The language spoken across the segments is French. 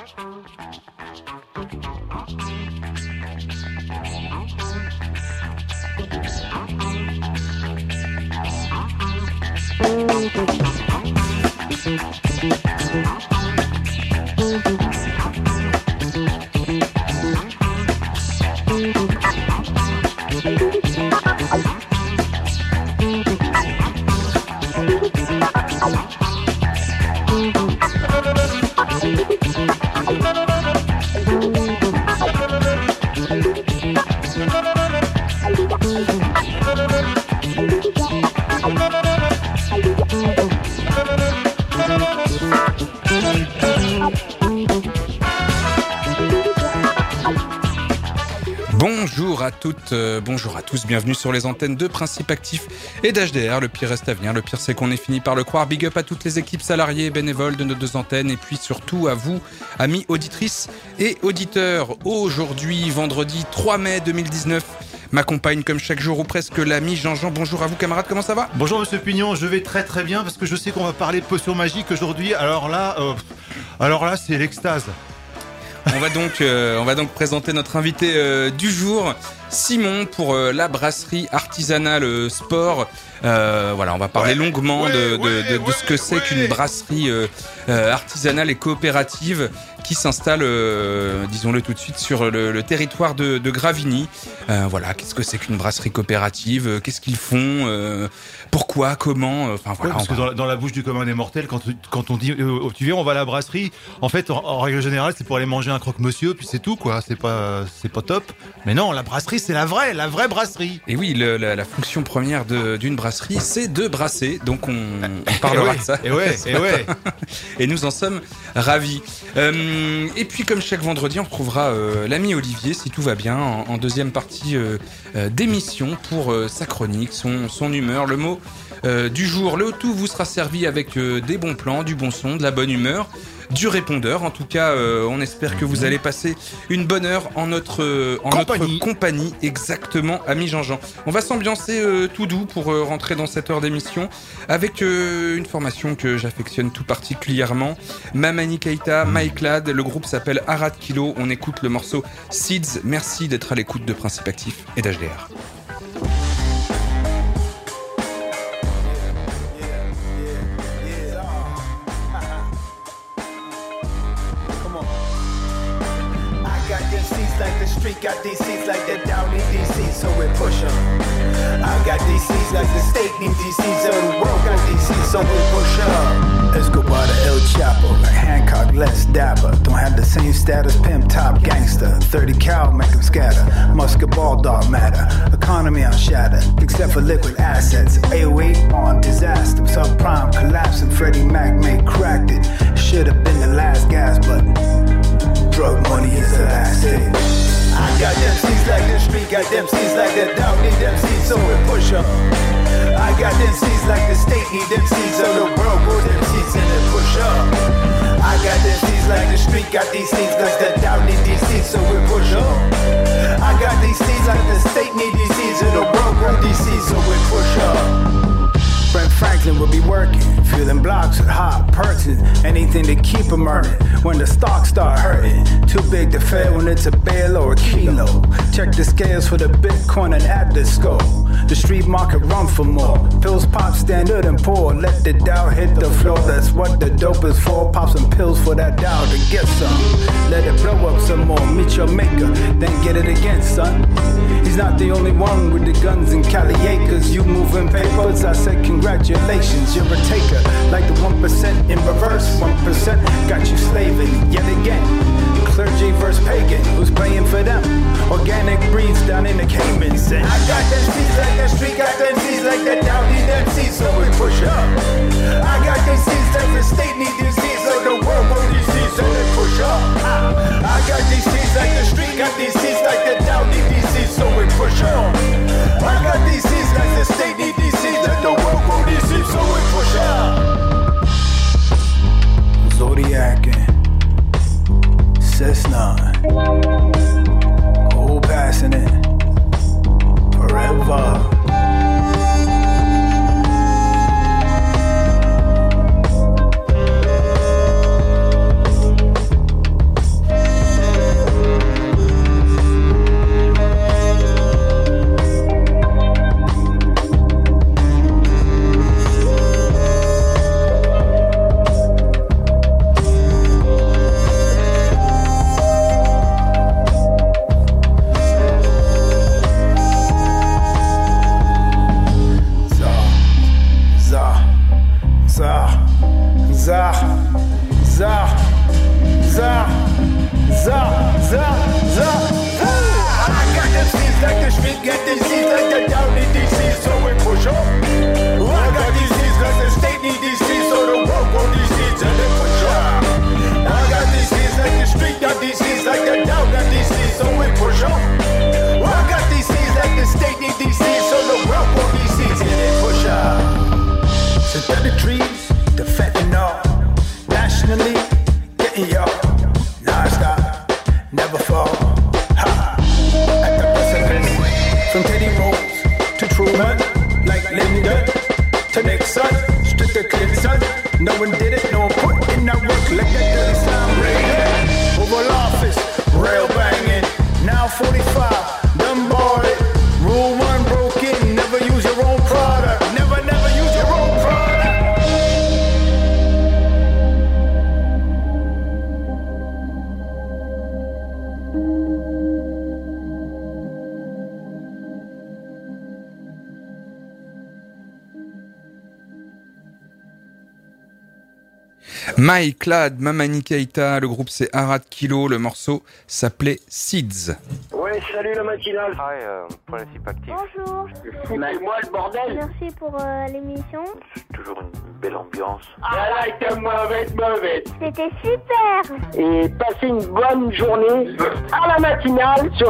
Bonjour à toutes, bonjour à tous, bienvenue sur les antennes de Principe Actif et d'HDR. Le pire reste à venir, le pire c'est qu'on est fini par le croire. Big up à toutes les équipes salariées et bénévoles de nos deux antennes et puis surtout à vous, amis auditrices et auditeurs. Aujourd'hui, vendredi 3 mai 2019, m'accompagne comme chaque jour ou presque l'ami Jean-Jean. Bonjour à vous camarades, comment ça va ? Bonjour monsieur Pignon, je vais très très bien parce que je sais qu'on va parler de potions magiques aujourd'hui. Alors là, c'est l'extase. On va donc présenter notre invité du jour, Simon, pour la brasserie artisanale Sport. Voilà, on va parler longuement de ce que c'est qu'une brasserie artisanale et coopérative qui s'installe, disons-le tout de suite, sur le territoire de Gravigny. Voilà, qu'est-ce que c'est qu'une brasserie coopérative ? Qu'est-ce qu'ils font ? Pourquoi ? Comment ? Enfin voilà. Parce que dans la bouche du commun des mortels, quand on dit tu viens, on va à la brasserie. En fait, en règle générale, c'est pour aller manger un croque-monsieur, puis c'est tout quoi. C'est pas top. Mais non, la brasserie, c'est la vraie brasserie. Et oui, la fonction première d'une brasserie, c'est de brasser. Donc on parlera de ça. Et nous en sommes ravis. Et puis comme chaque vendredi, on retrouvera l'ami Olivier, si tout va bien, en deuxième partie d'émission pour sa chronique, son humeur, le mot du jour. Le tout vous sera servi avec des bons plans, du bon son, de la bonne humeur, du répondeur. En tout cas, on espère que vous allez passer une bonne heure en notre compagnie. Exactement, ami Jean-Jean. On va s'ambiancer tout doux pour rentrer dans cette heure d'émission avec une formation que j'affectionne tout particulièrement. Mamani Keita, Mike Ladd, le groupe s'appelle Arad Kilo. On écoute le morceau Seeds. Merci d'être à l'écoute de Principe Actif et d'HDR. Got these seeds like they're down in DC, so we push them. I got these seeds like the state need DC, so the world got these seeds, so we push up. Let's go by the El Chapo, like Hancock, less dapper. Don't have the same status, pimp, top, gangster. 30 cal, make them scatter. Musket ball, dog matter. Economy unshattered, except for liquid assets. AOE on disaster, subprime collapsing. Freddie Mac may cracked it. Should've been the last gas, but drug money is the last hit. I got them seeds like the street, got them seeds like the dog need them seeds, so we push up. I got them seeds like the state need them seeds, so the world grow them seeds and then push up. I got them seeds like the street, got these seeds like the dog need these seeds, so we push up. I got these seeds like the state need these seeds, and the world grow these seeds, so we push up. Brent Franklin will be working, filling blocks with hot purchase, anything to keep him earning. When the stocks start hurting, too big to fail when it's a bale or a kilo. Check the scales for the Bitcoin and add the scope. The street market run for more. Pills pop standard and poor. Let the Dow hit the floor. That's what the dope is for. Pop some pills for that Dow to get some. Let it blow up some more. Meet your maker, then get it again, son. He's not the only one with the guns and Cali acres. You moving papers, I said congratulations, you're a taker. Like the 1% in reverse, 1% got you slaving yet again. Clergy versus pagan, who's paying for them? Organic breeds down in the Caymans. And I got them seeds like the street, got them seeds like the Dow need them seeds, so we push up. I got these seeds like the state need these seeds, like the world want these seeds, so they push up. I got these seeds like the street, got these seeds like the Dow need these seeds, so we push up. I got these seeds like the state need these seeds, like the world want these seeds, so we push up. Zodiac and Cessna, cool passing it forever. za, za, za, za, za. I got the seeds like the street, got the seeds like the down in DC, so we push up. I got these seeds like the state need these seeds, so the world want these seeds and they push up. I got these seeds like the street, got these seeds like the down got these seeds, so we push up. I got these seeds like the state need these seeds, so the world want these seeds and they push up. Synthetic trees, the fentanyl, nationally getting y'all. Non-stop, never fall. Ha! At the precipice, from Teddy Rose to Truman, like Lyndon to Nixon, straight to Clinton. No one did it, no one put in that work like that dirty slime raid. Oval Office, rail banging, now 45, done bought it. Rule 1 broken, never use your own product. Never, never use your own product. My Clad, Mamani Keita, le groupe c'est Arad Kilo, le morceau s'appelait Seeds. Ouais, salut la matinale. Principe actif. Bonjour. Foutez-moi le bordel. Merci pour l'émission. C'est toujours une belle ambiance. Ah là, t'es mauvaise. C'était super. Et passez une bonne journée à la matinale sur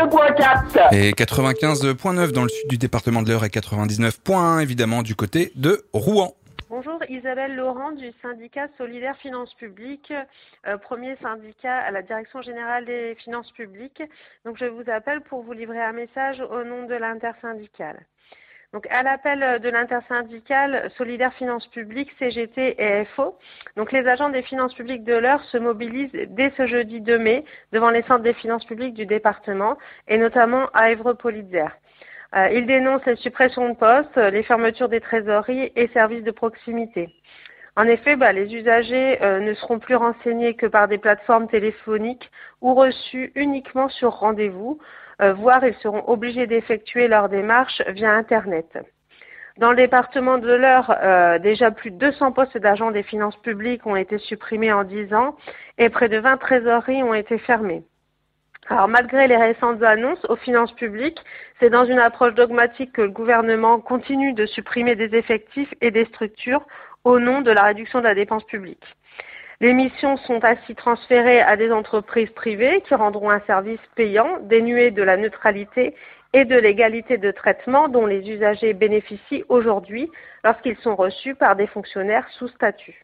102.4. Et 95.9 dans le sud du département de l'Eure et 99.1 évidemment du côté de Rouen. Bonjour, Isabelle Laurent du syndicat Solidaire Finances Publiques, premier syndicat à la Direction Générale des Finances Publiques. Donc je vous appelle pour vous livrer un message au nom de l'intersyndicale. Donc à l'appel de l'intersyndicale Solidaire Finances Publiques, CGT et FO, donc les agents des finances publiques de l'Eure se mobilisent dès ce jeudi 2 mai devant les centres des finances publiques du département et notamment à Évreux-Politzer. Il dénonce les suppressions de postes, les fermetures des trésoreries et services de proximité. En effet, les usagers ne seront plus renseignés que par des plateformes téléphoniques ou reçus uniquement sur rendez-vous, voire ils seront obligés d'effectuer leurs démarches via Internet. Dans le département de l'Eure, déjà plus de 200 postes d'agents des finances publiques ont été supprimés en 10 ans et près de 20 trésoreries ont été fermées. Alors, malgré les récentes annonces aux finances publiques, c'est dans une approche dogmatique que le gouvernement continue de supprimer des effectifs et des structures au nom de la réduction de la dépense publique. Les missions sont ainsi transférées à des entreprises privées qui rendront un service payant, dénué de la neutralité et de l'égalité de traitement dont les usagers bénéficient aujourd'hui lorsqu'ils sont reçus par des fonctionnaires sous statut.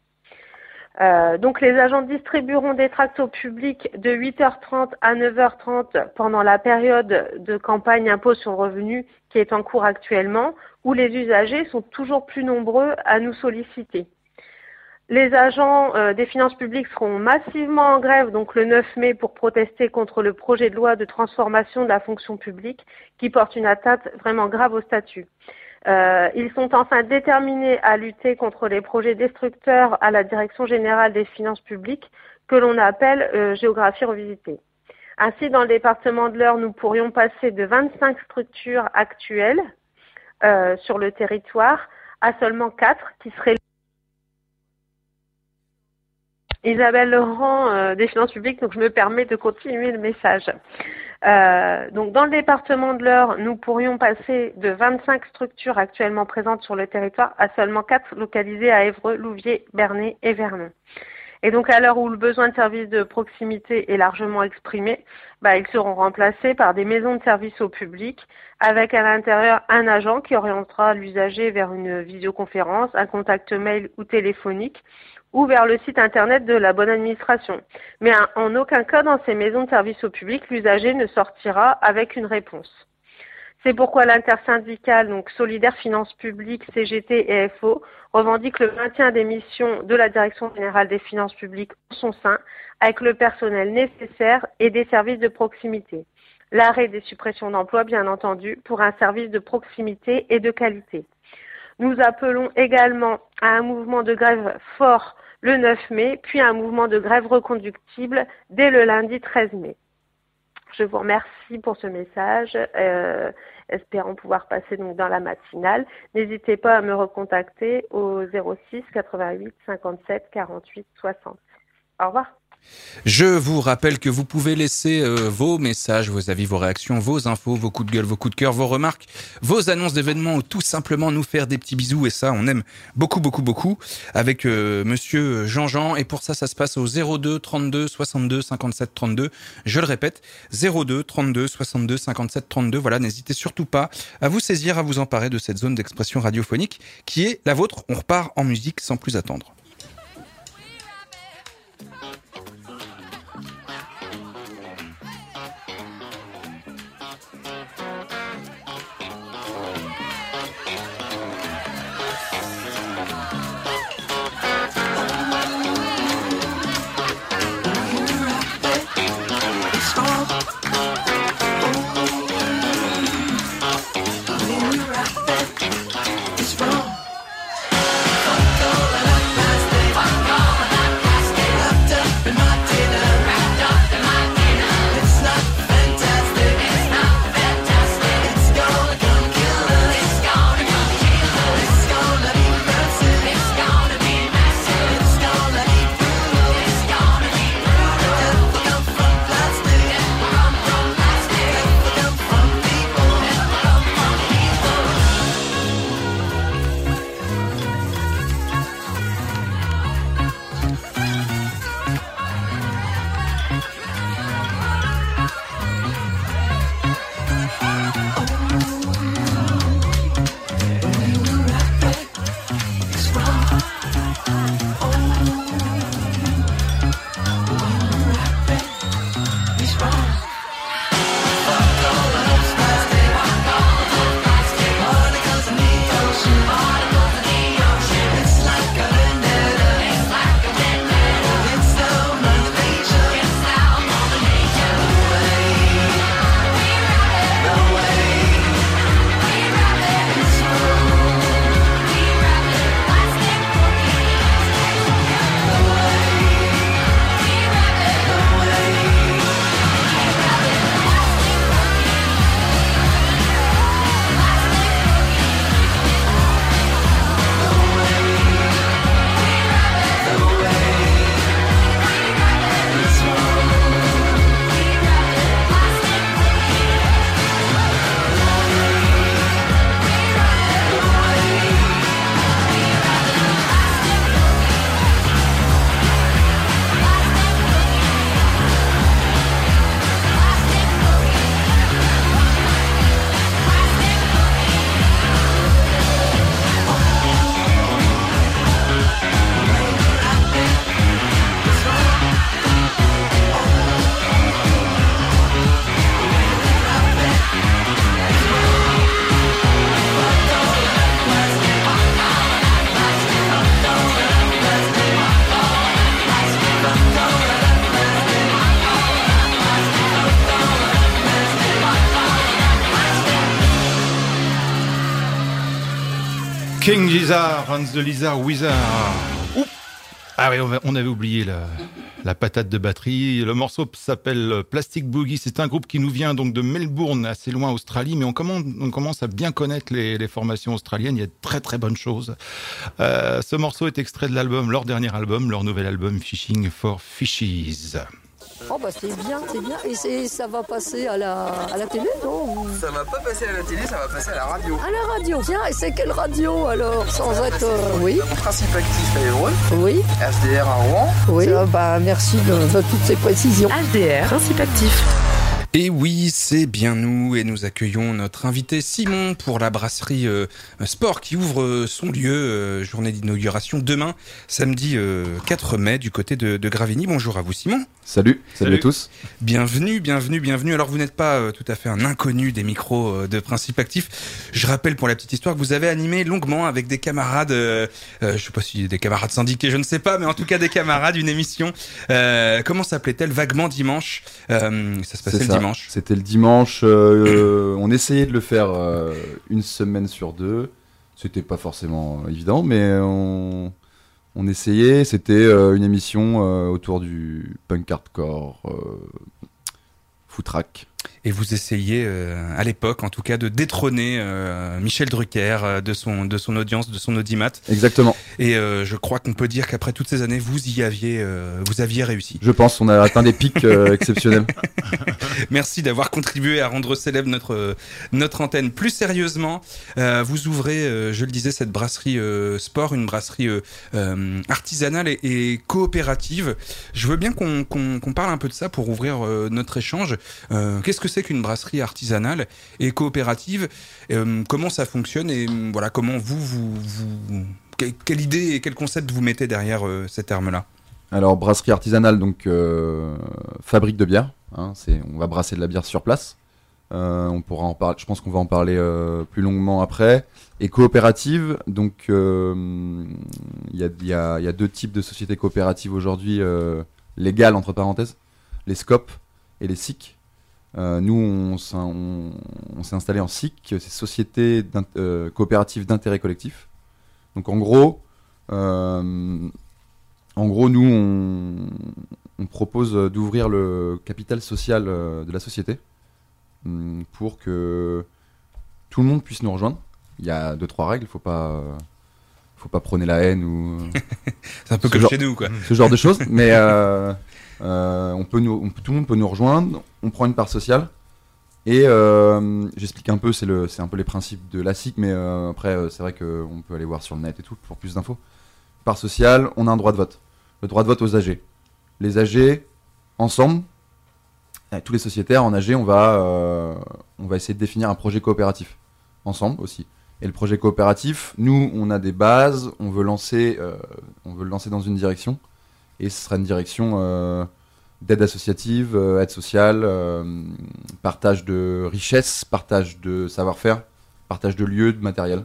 Donc les agents distribueront des tracts au public de 8h30 à 9h30 pendant la période de campagne impôt sur le revenu qui est en cours actuellement, où les usagers sont toujours plus nombreux à nous solliciter. Les agents des finances publiques seront massivement en grève donc le 9 mai pour protester contre le projet de loi de transformation de la fonction publique qui porte une atteinte vraiment grave au statut. Ils sont enfin déterminés à lutter contre les projets destructeurs à la Direction Générale des Finances Publiques que l'on appelle géographie revisitée. Ainsi, dans le département de l'Eure, nous pourrions passer de 25 structures actuelles sur le territoire à seulement 4 qui seraient Isabelle Laurent des Finances Publiques, donc je me permets de continuer le message. Donc dans le département de l'Eure, nous pourrions passer de 25 structures actuellement présentes sur le territoire à seulement 4 localisées à Évreux, Louviers, Bernay et Vernon. Et donc à l'heure où le besoin de services de proximité est largement exprimé, ils seront remplacés par des maisons de services au public avec à l'intérieur un agent qui orientera l'usager vers une visioconférence, un contact mail ou téléphonique ou vers le site internet de la bonne administration. Mais en aucun cas dans ces maisons de services au public, l'usager ne sortira avec une réponse. C'est pourquoi l'intersyndicale, donc Solidaire Finances Publiques, CGT et FO, revendique le maintien des missions de la Direction Générale des Finances Publiques en son sein, avec le personnel nécessaire et des services de proximité. L'arrêt des suppressions d'emplois, bien entendu, pour un service de proximité et de qualité. Nous appelons également à un mouvement de grève fort le 9 mai, puis à un mouvement de grève reconductible dès le lundi 13 mai. Je vous remercie pour ce message, espérons pouvoir passer donc dans la matinale. N'hésitez pas à me recontacter au 06 88 57 48 60. Au revoir. Je vous rappelle que vous pouvez laisser vos messages, vos avis, vos réactions, vos infos, vos coups de gueule, vos coups de cœur, vos remarques, vos annonces d'événements ou tout simplement nous faire des petits bisous. Et ça, on aime beaucoup, beaucoup, beaucoup avec monsieur Jean-Jean. Et pour ça, ça se passe au 02 32 62 57 32. Je le répète, 02 32 62 57 32. Voilà, n'hésitez surtout pas à vous saisir, à vous emparer de cette zone d'expression radiophonique qui est la vôtre. On repart en musique sans plus attendre. King Gizzard, Hans the Lizard Wizard. Oups. Ah oui, on avait oublié la patate de batterie. Le morceau s'appelle Plastic Boogie. C'est un groupe qui nous vient donc de Melbourne, assez loin Australie, mais on commence à bien connaître les formations australiennes. Il y a de très très bonnes choses. Ce morceau est extrait de l'album, leur dernier album, leur nouvel album Fishing for Fishies. Oh bah c'est bien. Et ça va passer à la télé, non? Ça va pas passer à la télé, ça va passer à la radio. À la radio. Tiens, et c'est quelle radio alors? Sans être... oui. Principe actif à Évreux. Oui. HDR à Rouen. Oui. Merci de toutes ces précisions. HDR, Principe actif. Et oui, c'est bien nous et nous accueillons notre invité Simon pour la brasserie Sport qui ouvre son lieu, journée d'inauguration demain, samedi 4 mai du côté de Gravigny. Bonjour à vous Simon. Salut à tous. Bienvenue. Alors vous n'êtes pas tout à fait un inconnu des micros de Principe Actif. Je rappelle pour la petite histoire que vous avez animé longuement avec des camarades, je sais pas si des camarades syndiqués, je ne sais pas, mais en tout cas des camarades, une émission. Comment s'appelait-elle? Vaguement dimanche. Ça se passait le dimanche. C'était le dimanche. On essayait de le faire une semaine sur deux. C'était pas forcément évident, mais on essayait. C'était une émission autour du punk hardcore, foot track. Et vous essayez, à l'époque, en tout cas, de détrôner Michel Drucker de son audience, de son audimat. Exactement. Et je crois qu'on peut dire qu'après toutes ces années, vous aviez réussi. Je pense, on a atteint des pics exceptionnels. Merci d'avoir contribué à rendre célèbre notre antenne. Plus sérieusement, vous ouvrez, je le disais, cette brasserie sport, une brasserie artisanale et coopérative. Je veux bien qu'on parle un peu de ça pour ouvrir notre échange. Qu'est-ce que c'est qu'une brasserie artisanale et coopérative, comment ça fonctionne et voilà, comment quelle idée et quel concept vous mettez derrière ces termes-là? Alors, brasserie artisanale, donc fabrique de bière. Hein, on va brasser de la bière sur place. On pourra en parler. Je pense qu'on va en parler plus longuement après. Et coopérative, donc il y a deux types de sociétés coopératives aujourd'hui légales entre parenthèses, les SCOP et les SIC. Nous, on s'est installé en SIC, c'est Société coopérative d'intérêt collectif. Donc en gros, nous, on propose d'ouvrir le capital social de la société pour que tout le monde puisse nous rejoindre. Il y a 2-3 règles, faut pas prôner la haine ou. C'est un peu comme chez nous, quoi. Ce genre de choses, mais tout le monde peut nous rejoindre. On prend une part sociale et j'explique un peu, c'est un peu les principes de la SIC, mais après c'est vrai qu'on peut aller voir sur le net et tout pour plus d'infos. Part sociale, on a un droit de vote. Le droit de vote aux AG. Les AG, ensemble, tous les sociétaires en AG, on va essayer de définir un projet coopératif. Ensemble aussi. Et le projet coopératif, nous, on a des bases, on veut le lancer dans une direction. Et ce sera une direction d'aide associative, aide sociale, partage de richesses, partage de savoir-faire, partage de lieux, de matériel.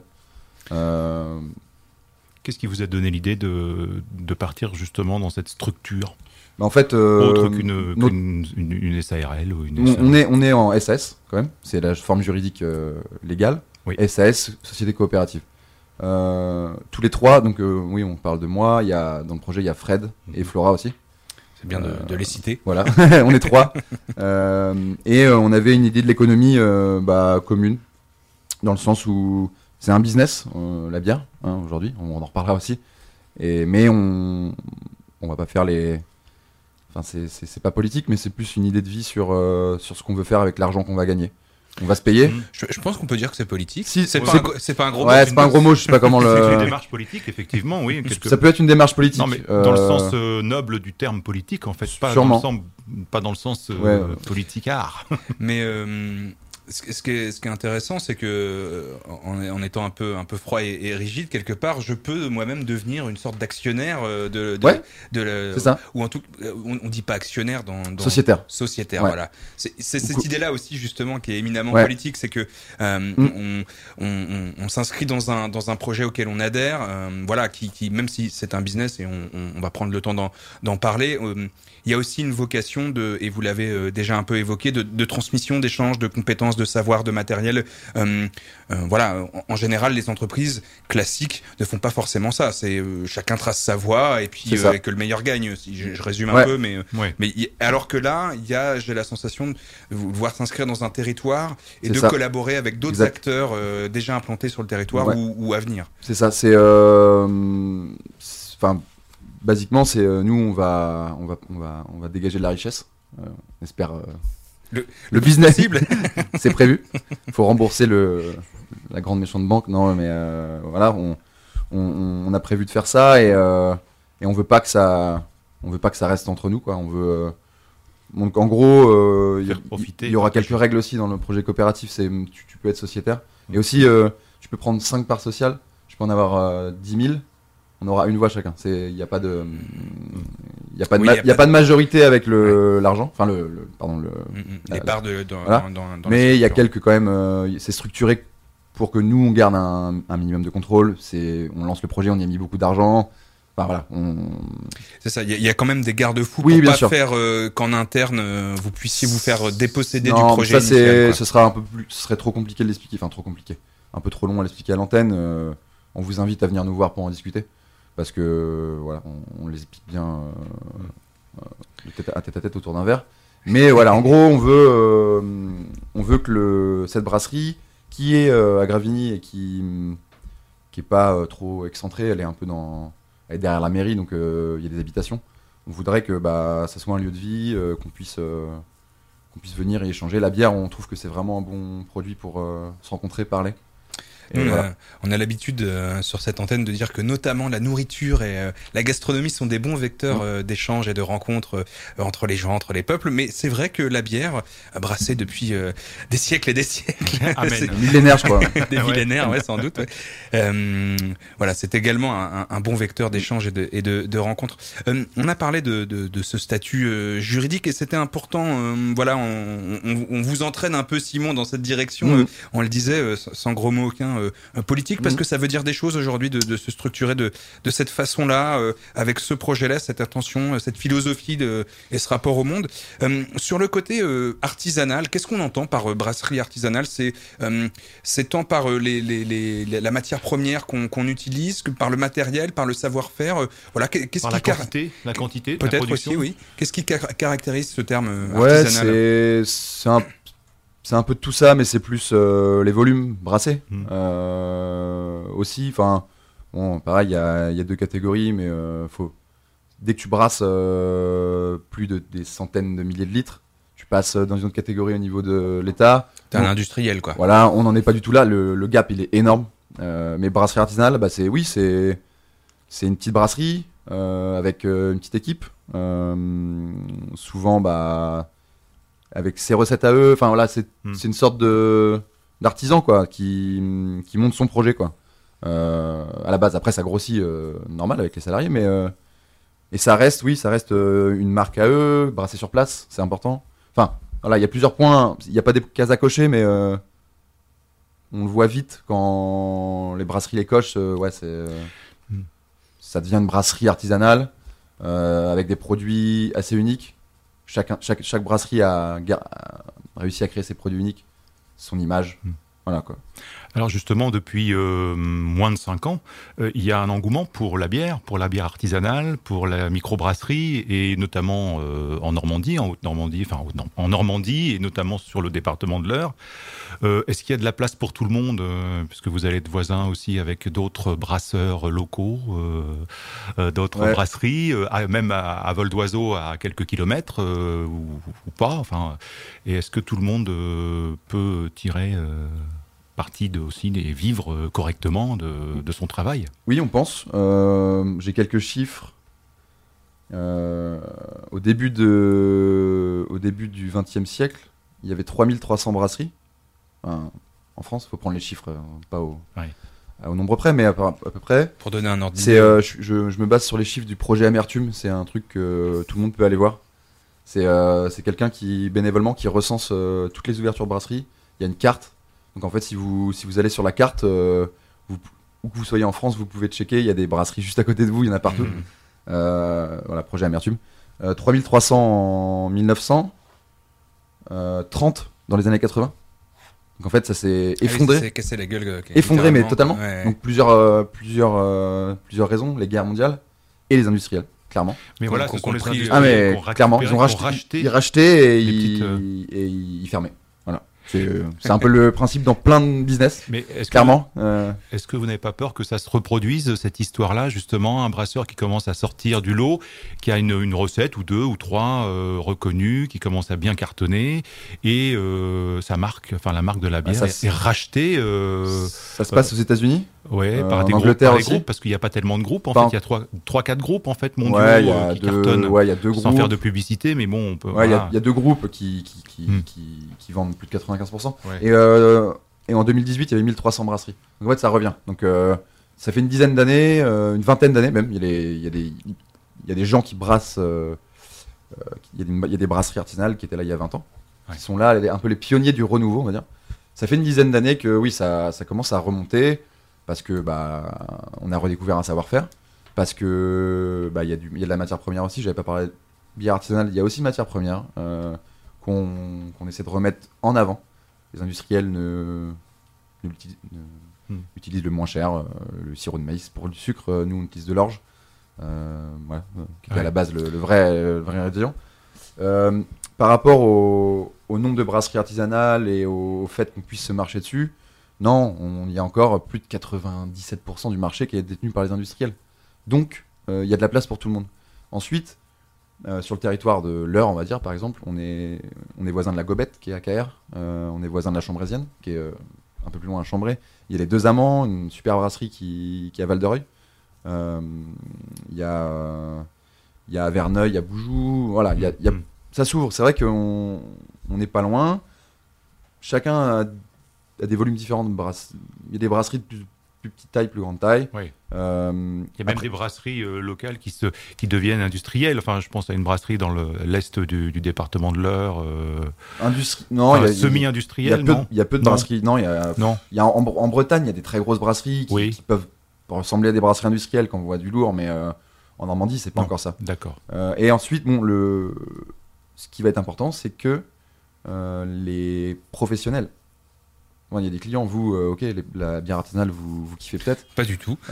Qu'est-ce qui vous a donné l'idée de partir justement dans cette structure? En fait, autre qu'une SARL ou une SA. On est en SAS quand même, c'est la forme juridique légale. Oui. SAS, Société coopérative. Tous les trois, donc oui, on parle de moi. Dans le projet, il y a Fred et Flora aussi. C'est bien de les citer. Voilà, on est trois. Et on avait une idée de l'économie commune, dans le sens où c'est un business, la bière, hein, aujourd'hui. On en reparlera aussi. Mais on va pas faire les. Enfin, c'est pas politique, mais c'est plus une idée de vie sur ce qu'on veut faire avec l'argent qu'on va gagner. On va se payer. Je pense qu'on peut dire que c'est politique. Si, c'est pas un gros mot. Ouais, c'est pas un gros mot, je sais pas comment le. C'est une démarche politique, effectivement, oui. Ça peut être une démarche politique. Non, mais dans le sens noble du terme politique, en fait, pas dans le sens politicard. Mais ce qui est intéressant, c'est que en étant un peu froid et rigide quelque part, je peux moi-même devenir une sorte d'actionnaire c'est ça. Ou en tout, on dit pas actionnaire dans sociétaire. Sociétaire, ouais. Voilà. C'est cette idée-là aussi justement qui est éminemment politique, c'est que on s'inscrit dans un projet auquel on adhère, voilà, qui même si c'est un business et on va prendre le temps d'en parler. Il y a aussi une vocation et vous l'avez déjà un peu évoqué, de transmission, d'échange, de compétences, de savoir, de matériel. Voilà, en général, les entreprises classiques ne font pas forcément ça. C'est chacun trace sa voie et puis que le meilleur gagne. Si je résume un peu, mais alors que là, j'ai la sensation de vouloir s'inscrire dans un territoire et de collaborer avec d'autres acteurs déjà implantés sur le territoire ou à venir. C'est ça. C'est basiquement, c'est nous, on va dégager de la richesse. On espère le business cible, c'est prévu. Il faut rembourser la grande méchante banque. Non, mais voilà, on a prévu de faire ça et on veut pas que ça reste entre nous, quoi. On veut donc en gros, il y aura quelques règles aussi dans le projet coopératif. C'est tu peux être sociétaire et aussi tu peux prendre 5 parts sociales. Je peux en avoir 10 000. On aura une voix chacun. Il n'y a pas de majorité avec l'argent. Enfin les parts voilà. dans mais il y a quelques quand même. C'est structuré pour que nous on garde un minimum de contrôle. On lance le projet, on y a mis beaucoup d'argent. Enfin, voilà. C'est ça. Il y a quand même des garde-fous pour pas faire qu'en interne vous puissiez vous faire déposséder du projet. Ça initial, ce serait trop compliqué de l'expliquer. Enfin trop compliqué. Un peu trop long à l'expliquer à l'antenne. On vous invite à venir nous voir pour en discuter. Parce que voilà, on les explique bien à tête autour d'un verre. Mais voilà, en gros, on veut on veut que cette brasserie, qui est à Gravigny et qui est pas trop excentrée, elle est un peu elle est derrière la mairie, donc il y a des habitations. On voudrait que ça soit un lieu de vie, qu'on puisse venir et échanger. La bière, on trouve que c'est vraiment un bon produit pour se rencontrer, parler. On a l'habitude sur cette antenne de dire que notamment la nourriture et la gastronomie sont des bons vecteurs d'échanges et de rencontres entre les gens, entre les peuples. Mais c'est vrai que la bière, brassée depuis des siècles et des siècles, millénaires, je crois. Des millénaires, sans doute. Voilà, c'est également un bon vecteur d'échanges et de rencontres. On a parlé de ce statut juridique et c'était important. Voilà, on vous entraîne un peu, Simon, dans cette direction. On le disait, sans gros mots aucun. Politique, parce que ça veut dire des choses aujourd'hui de se structurer de cette façon-là, avec ce projet-là, cette attention, cette philosophie et ce rapport au monde. Sur le côté artisanal, qu'est-ce qu'on entend par brasserie artisanale ? C'est tant par la matière première qu'on utilise, que par le matériel, par le savoir-faire. Voilà, par la quantité, peut-être la production. aussi, oui. Qu'est-ce qui caractérise ce terme artisanal ? C'est un peu de tout ça, mais c'est plus les volumes brassés. Aussi, enfin, bon, pareil, il y a deux catégories, mais dès que tu brasses plus des centaines de milliers de litres, tu passes dans une autre catégorie au niveau de l'État. T'es un industriel, quoi. Voilà, on n'en est pas du tout là. Le gap, il est énorme. Mais brasserie artisanale, c'est une petite brasserie avec une petite équipe. Souvent, avec ses recettes à eux, enfin voilà, c'est une sorte d'artisan quoi, qui monte son projet quoi. À la base, après ça grossit normal avec les salariés, mais et ça reste une marque à eux, brassée sur place, c'est important. Enfin voilà, il y a plusieurs points, il n'y a pas des cases à cocher, mais on le voit vite quand les brasseries les cochent. Ça devient une brasserie artisanale avec des produits assez uniques. Chaque brasserie a réussi à créer ses produits uniques, son image. Voilà quoi. Alors justement, depuis moins de 5 ans, il y a un engouement pour la bière artisanale, pour la microbrasserie, et notamment en Normandie, en Haute-Normandie, en Normandie, et notamment sur le département de l'Eure. Est-ce qu'il y a de la place pour tout le monde, puisque vous allez être voisins aussi avec d'autres brasseurs locaux, d'autres brasseries, même à vol d'oiseau à quelques kilomètres, ou pas, enfin, et est-ce que tout le monde peut tirer partie et vivre correctement de son travail? Oui, on pense. J'ai quelques chiffres. Au début du XXe siècle, il y avait 3300 brasseries. En France, il faut prendre les chiffres, pas au nombre près, mais à peu près. Pour donner un ordre d'idée. Je me base sur les chiffres du projet Amertume. C'est un truc que tout le monde peut aller voir. C'est quelqu'un qui, bénévolement, qui recense toutes les ouvertures de brasseries. Il y a une carte. Donc en fait, si vous allez sur la carte, où que vous soyez en France, vous pouvez checker. Il y a des brasseries juste à côté de vous, il y en a partout. Voilà, projet Amertume. 3300 en 1900, 30 dans les années 80. Donc en fait, ça s'est effondré. Ça s'est cassé la gueule. Effondré, mais totalement. Ouais. Donc plusieurs raisons, les guerres mondiales et les industriels, clairement. Mais voilà, ce sont les industriels. Mais clairement, ils rachetaient et ils fermaient. C'est un peu le principe dans plein de business, mais clairement. Est-ce que vous n'avez pas peur que ça se reproduise, cette histoire-là, justement, un brasseur qui commence à sortir du lot, qui a une recette ou deux ou trois reconnues, qui commence à bien cartonner, et sa marque, enfin la marque de la bière, est rachetée. Ça se passe aux États-Unis. Ouais, par des Angleterre groupes, parce qu'il n'y a pas tellement de groupes. En fait, il y a 3-4 groupes en fait mondiaux qui cartonnent. Ouais, il y a deux groupes. Sans faire de publicité, mais bon, on peut. Ouais, il y a deux groupes qui vendent plus de 95%. Ouais. Et en 2018, il y avait 1300 brasseries. Donc en fait, ça revient. Donc ça fait une dizaine d'années, une vingtaine d'années même. Il y a des gens qui brassent. Il y a des brasseries artisanales qui étaient là il y a 20 ans, qui sont là, un peu les pionniers du renouveau, on va dire. Ça fait une dizaine d'années que oui, ça commence à remonter. Parce que on a redécouvert un savoir-faire, parce que il y a de la matière première aussi. J'avais pas parlé de bière artisanale, il y a aussi matière première qu'on essaie de remettre en avant. Les industriels utilisent le moins cher, le sirop de maïs pour du sucre. Nous on utilise de l'orge, qui est à la base le vrai ingrédient. par rapport au nombre de brasseries artisanales et au fait qu'on puisse se marcher dessus, non, il y a encore plus de 97% du marché qui est détenu par les industriels. Donc, il y a de la place pour tout le monde. Ensuite, sur le territoire de l'Eure, on va dire, par exemple, on est voisin de la Gobette, qui est à KR. On est voisin de la Chambrésienne, qui est un peu plus loin à Chambray. Il y a les Deux Amants, une super brasserie qui est à Val-de-Reuil. Il y a à Verneuil, il y a Boujou. Voilà, ça s'ouvre. C'est vrai qu'on n'est pas loin. Chacun a des volumes différents de brasseries. Il y a des brasseries de plus petite taille, plus grande taille. Oui. Il y a même des brasseries locales qui deviennent industrielles. Enfin, je pense à une brasserie dans l'est du département de l'Eure. Non, semi-industrielle. Il y a peu de brasseries. Non, en Bretagne, il y a des très grosses brasseries qui peuvent ressembler à des brasseries industrielles quand on voit du lourd, mais en Normandie, c'est pas encore ça. D'accord. Et ensuite, ce qui va être important, c'est que les professionnels. Il y a des clients, vous, la bière artisanale, vous kiffez peut-être. Pas du tout.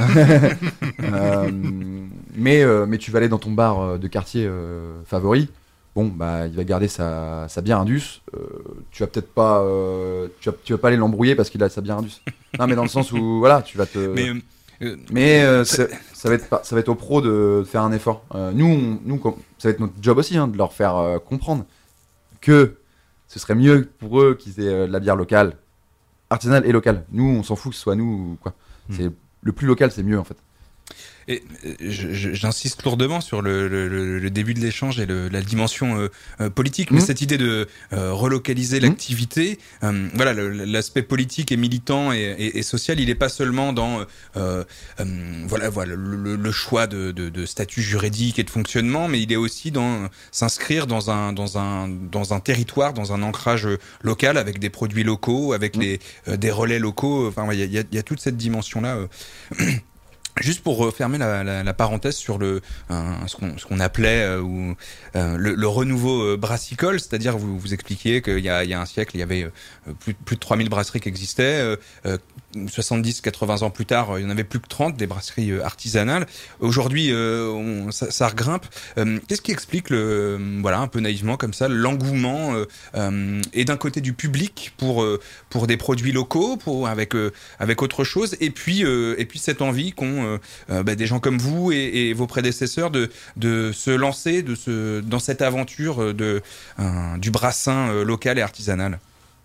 Mais tu vas aller dans ton bar de quartier favori. Bon, bah, il va garder sa bière Indus. Tu vas peut-être pas, tu vas pas aller l'embrouiller parce qu'il a sa bière Indus. Non, mais dans le sens où, voilà, tu vas te. Ça va être aux pros de faire un effort. Nous, ça va être notre job aussi, de leur faire comprendre que ce serait mieux pour eux qu'ils aient de la bière locale. Artisanal et local. Nous, on s'en fout que ce soit nous ou quoi. C'est le plus local, c'est mieux en fait. Et j'insiste lourdement sur le début de l'échange et la dimension politique, mais cette idée de relocaliser l'activité, voilà, l'aspect politique et militant et social, il est pas seulement dans voilà le choix de statut juridique et de fonctionnement, mais il est aussi dans s'inscrire dans un territoire, dans un ancrage local avec des produits locaux, avec des relais locaux. Enfin, il y a toute cette dimension là. Juste pour refermer la parenthèse sur ce qu'on appelait le renouveau brassicole, c'est-à-dire vous expliquiez qu'il y a un siècle, il y avait plus de 3000 brasseries qui existaient, 70-80 ans plus tard, il y en avait plus que 30 des brasseries artisanales. Aujourd'hui, ça regrimpe. Qu'est-ce qui explique voilà, un peu naïvement comme ça, l'engouement et d'un côté du public pour des produits locaux, avec autre chose, et puis cette envie qu'ont des gens comme vous et vos prédécesseurs de se lancer dans cette aventure du brassin local et artisanal.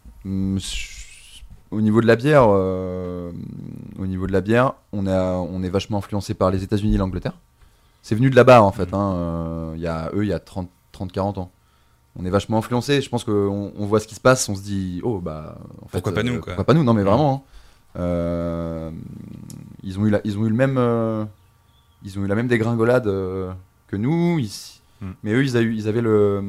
Au niveau de la bière, on est vachement influencé par les États-Unis et l'Angleterre. C'est venu de là-bas en fait. Il y a 30-40 ans. On est vachement influencé. Je pense qu'on voit ce qui se passe, on se dit en fait, pourquoi pas nous quoi. Pourquoi pas nous. Non mais vraiment. Ils ont eu la même dégringolade que nous ici. Mais eux ils avaient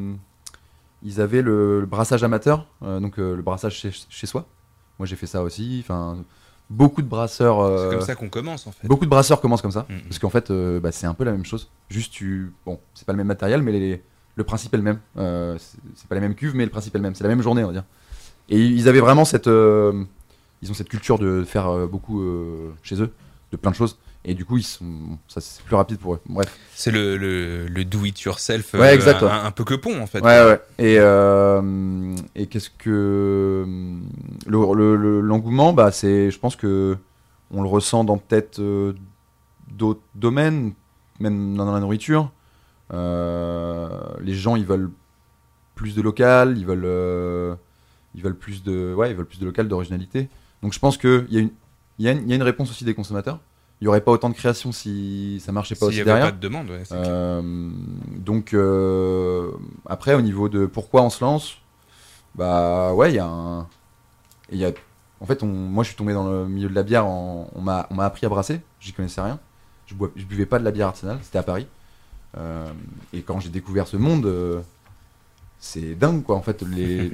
le brassage amateur, donc le brassage chez soi. Moi j'ai fait ça aussi. Enfin, beaucoup de brasseurs. C'est comme ça qu'on commence en fait. Beaucoup de brasseurs commencent comme ça, parce qu'en fait c'est un peu la même chose. Juste c'est pas le même matériel, mais le principe est le même. C'est pas les mêmes cuves, mais le principe est le même. C'est la même journée on va dire. Et ils avaient vraiment ils ont cette culture de faire beaucoup chez eux, de plein de choses. Et du coup, ça c'est plus rapide pour eux. Bref. C'est le do it yourself, un peu que pont en fait. Ouais. Et qu'est-ce que l'engouement, je pense que on le ressent dans peut-être d'autres domaines, même dans la nourriture. Les gens, ils veulent plus de local, ils veulent plus de local, d'originalité. Donc je pense qu'il y a une réponse aussi des consommateurs. Il n'y aurait pas autant de création si ça marchait pas aussi derrière. S'il n'y avait pas de demande, donc après, au niveau de pourquoi on se lance, il y a en fait, moi je suis tombé dans le milieu de la bière, on m'a appris à brasser, j'y connaissais rien. Je buvais pas de la bière artisanale, c'était à Paris. Et quand j'ai découvert ce monde, c'est dingue quoi en fait.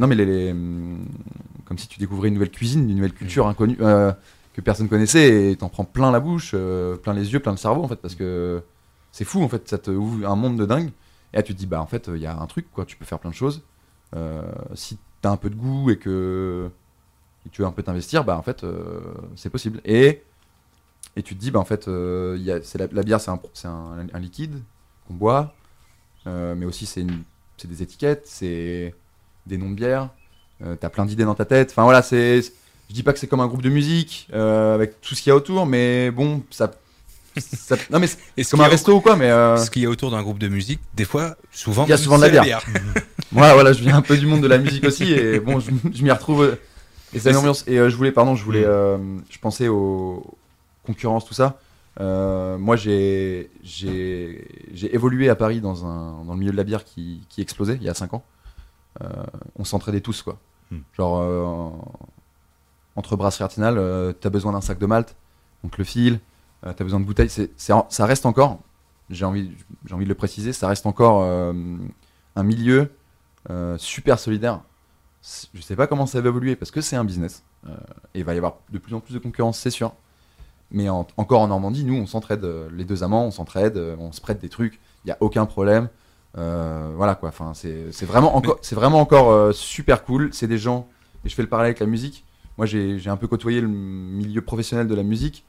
Comme si tu découvrais une nouvelle cuisine, une nouvelle culture inconnue. Que personne connaissait et t'en prends plein la bouche, plein les yeux, plein le cerveau en fait, parce que c'est fou en fait, ça te ouvre un monde de dingue. Et là tu te dis en fait il y a un truc quoi, tu peux faire plein de choses. Si t'as un peu de goût et que tu veux un peu t'investir, en fait c'est possible. Et tu te dis en fait la bière c'est un liquide qu'on boit, mais aussi c'est c'est des étiquettes, c'est des noms de bières, t'as plein d'idées dans ta tête. Enfin voilà, je dis pas que c'est comme un groupe de musique avec tout ce qu'il y a autour, mais bon, non mais c'est comme un resto ou quoi, mais ce qu'il y a autour d'un groupe de musique, des fois, souvent, il y a souvent de la bière. Moi, voilà, je viens un peu du monde de la musique aussi, et bon, je m'y retrouve. Et c'est une ambiance. Et je pensais aux concurrences, tout ça. Moi, j'ai évolué à Paris dans le milieu de la bière qui explosait il y a 5 ans. On s'entraidait tous, quoi. Genre, entre brasseries artisanales, t'as besoin d'un sac de malt, donc le fil, t'as besoin de bouteilles. Ça reste encore, j'ai envie de le préciser, ça reste encore un milieu super solidaire. Je sais pas comment ça va évoluer parce que c'est un business. Et il va y avoir de plus en plus de concurrence, c'est sûr. Mais encore en Normandie, nous, on s'entraide. Les deux amants, on s'entraide, on se prête des trucs. Il n'y a aucun problème. Voilà quoi. Enfin, c'est vraiment encore super cool. C'est des gens. Et je fais le parallèle avec la musique. Moi, j'ai un peu côtoyé le milieu professionnel de la musique.